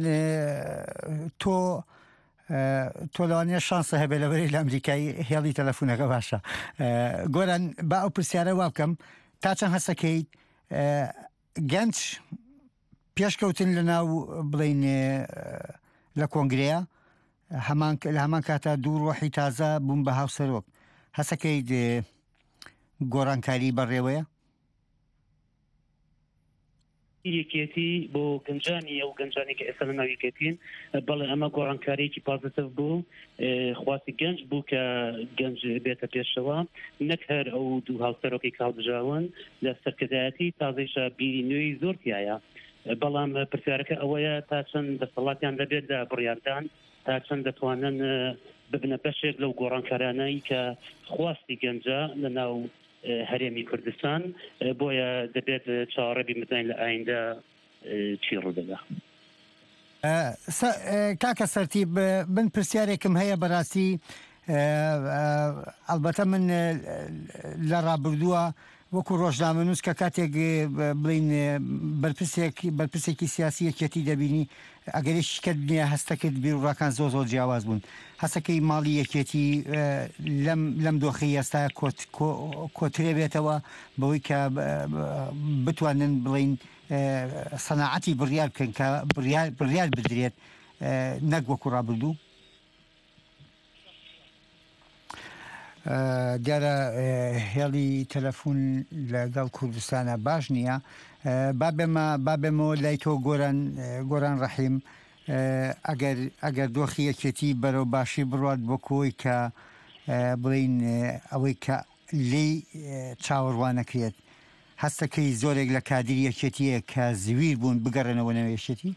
تۆ لەوانەیە شانسە هەبێ لەبەری لە ئەمریکای هێڵی تەلەفۆنەکە باشە گۆران با ئەو پرسیارە وا بکەم تا چەند هەستەکەیت گەنج پێشکەوتن لە ناو بڵین لە کۆنگرەیە لە هەمان کاتە دوو ڕۆحی تازە بوون بە هاوسەرۆک هەستەکەیت گۆڕانکاری بەڕێوەیە یەکێتی بۆ گەنجانی ئەو گەنجانی کە ئێستا لە ناو یەکێتین بەڵێ ئەمە گۆڕانکاریەکی پازتیڤ بوو خواستی گەنج بوو کە گەنج بێتە پێشەوە نەک هەر ئەو دوو هاوسەرۆکی کاڵبژاون لە سەرکردایەتی تازەیشە بیری نوێی زۆر تایە بەڵام پرسیارەکە ئەوەیە تا چەند دەسەڵاتیان دەبێت لە بڕیاردان تا چەند دەتوانن ببنە بەشێک لەو گۆڕانکارانەی کە خواستی گەنجە لە ناو هەرێمی کوردستان بۆیە دەبێت چاوەڕێبی مزین لە ئایندە چی ڕوودەدا کاکە سەرتی من پرسیارێکم هەیە بەڕاستی ئەلبەتە من لە ڕابردووە وەکو ڕۆژنامەنووس کە کاتێک بڵین بەرپرسێکی سیاسی یەکێتی دەبینی ئەگەری شکت نییە هەستەکرد بیرڕاکان زۆر جیاواز بوون هەستەکەی ماڵی یەکێتی لەم دۆخی ئێستا کۆترێ بێتەوە بەوەی کە بتوانن بڵین سەناعەتی بڕیار بکەن کە بڕیار بدرێت نەک وەکو ڕابردوو دیارە هێڵی تەلەفۆن لەگەڵ کوردستانە باش نییە بابێمەوە لای تۆ گۆران ڕەحیم ئەگەر دۆخی یەکێتی بەرەو باشی بڕات بۆ کۆی کە بڵین ئەوەی کە لێی چاوەڕوانەکرێت هەستەکەی زۆرێک لە کادری یەکێتیە کە زویر بوون بگەڕێنەوە نەوێشێتی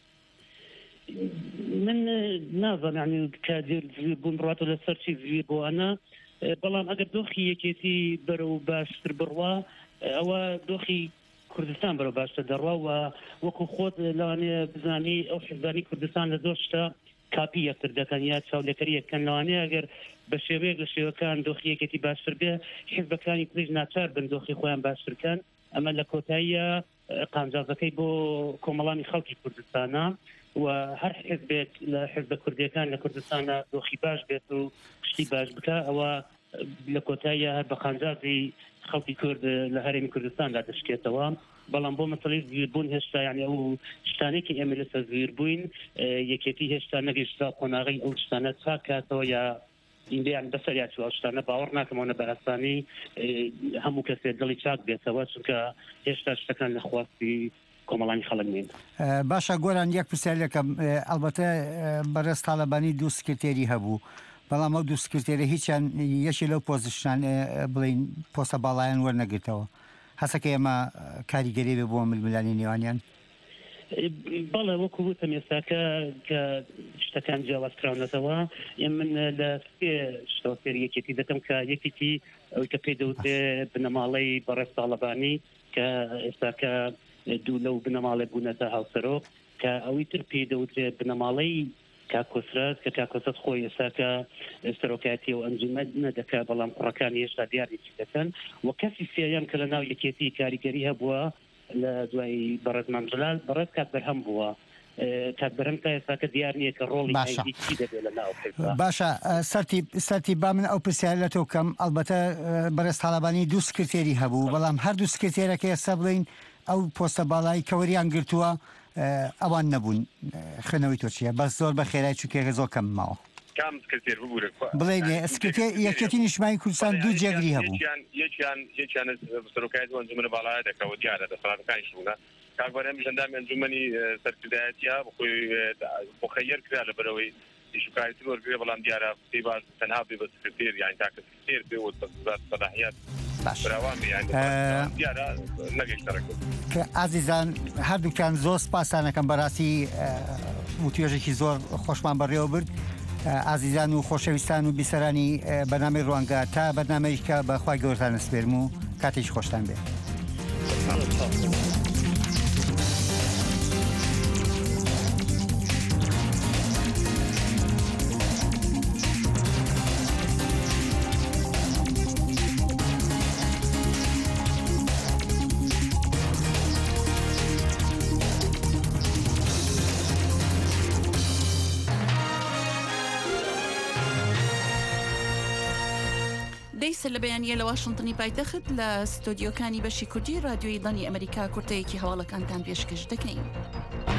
من نازانانی کادر بوون بڕاتە لە سەرچی زویر بۆ ئەنە بەڵام ئەگەر دۆخی یەکێتی بەرەو باشتر بڕوا ئەوە دۆخی کوردستان بەرەو باشتر دەڕوا و وەکو خۆت لەوانەیە بزانی ئەو حیزبانی کوردستان لە زۆر شتە کاپی یەکتر دەکەن یا چاولێکەری یەکەن لەوانەیە ئەگەر بە شێوەیەک لە شێوەکان دۆخی یەکێتی باشتر بێ حیزبەکانی کوردیش ناچار بن دۆخی خۆیان باشترکەن ئەمە لە کۆتاییە قامجازەکەی بۆ کۆمەڵانی خەڵکی کوردستانە و هەر حیزبێک لە حیزبە کوردیەکان لە کوردستانە دۆخی باش بێت و شتی باش بکە ئەوە لە کۆتاییە هەر بە قامجازی خەڵکی کورد لە هەرێمی کوردستاندا دەشکێتەوە بەڵام بۆ مەسەڵەی زویربوون هێشتا یعنی ئەو شتانێکی ئێمە لەسەر زویر بووین یەکێتی هێشتا نەگەیشتا قۆناغی ئەو شتانە چاکاتەوە یا ئیندیان بەسەریا چوە شتانە باوەڕ ناکەمەوە بە ئاسانی هەموو کەسێک دڵی چاک بێتەوە چونکە هێشتا شتەکان لە خواستی کۆمەڵانی خەڵک نین باشە گۆران یەک پرسیارێکم ئەلبەتە بەڕێز تاالبانی دوو سکرتێری هەبوو بەڵام ئەو دوو سکرتێری هیچیان یەکی لەو پۆزیشنان بڵین پۆستە باڵایان وەرنەگرتەوە هەسەکە ئێمە کاریگەری بێ بۆ ململانی نێوانیان بەڵێ وەکو وتم ئێستاکە کە شتەکان جیاوازکراونەتەوە من لە شتۆفێر یەکێتی دەکەم کە یەکێتی ئەوی کە پێی دەوتێ بنەماڵەی بەڕێز تاالبانی کە ئێستاکە دوو لەو بنەماڵێ بوونەتە هاوسەرۆک کە ئەوی تر پێی دەوترێت بنەماڵەی کاکۆسرات کە کاکۆسەت خۆی ئێستاکە سەرۆکاتی و ئەنجومەت نەدەکا بەڵام کوڕەکانی هێشتا دیاریی دەکەن و کەسی سێیان کە لە ناو یەکێتی کاریگەری هەبووە لە دوای بەڕێز مامجلال بەڕێز کات بەرهەم بووە کات بەرهەم تا ئێستاکە دیار نییە کە ڕۆڵی چی دەبێت لە ناو باشە سەرتی با من ئەو پرسیار لە تۆ بکەم ئەلبەتە بەڕێز تاالبانی دوو سکرتێری هەبوو بەڵام هەردوو سکرتێرەکە ئێستا بڵین ئەو پۆستە باڵایی کەوەریان گرتووە ئەوان نەبوون خوێنەوەی تۆ چیە بەس زۆر بە خێرای چووکێکە زۆر کەم ماوە بڵێ سکرتێر یەکێتی نیشتیمانی کوردستان دوو جێگری هەبوو یەکیان سەرۆکایەتی ئەنجومەنە باڵایە دەکەوە دیارە دەسەڵاتەکانیش بوونە کاکبەرهەم ژەندامی ئەنجومەنی سەرکردایەتیە بۆ خەیەر کرا لە بەرەوەی ئیشوکاریتی وەرگێ بەڵام دیارە پێی باش تەنها بێ بە سکرتێر یانی تاکە سکرتێر بێ و سەلاحیات ئازیزان هەردووکان زۆر سپاسانەکەم بەڕاستی و توێژێکی زۆر خۆشمان بەڕێوە برد ئازیزان و خۆشەویستان و بیسەرانی بەنامەی ڕوانگە تا بەرنامەیەکە بەخوای گەورتان سپێرم و کاتێکی خۆشتان بێت دەیسە لە بەیانیە لە واشنتنی پایتەخت لە ستۆدیۆکانی بەشی کوردی رادیۆی دانی ئەمریکا کورتەیەکی هەواڵەکانتان پێشکەش دەکەین.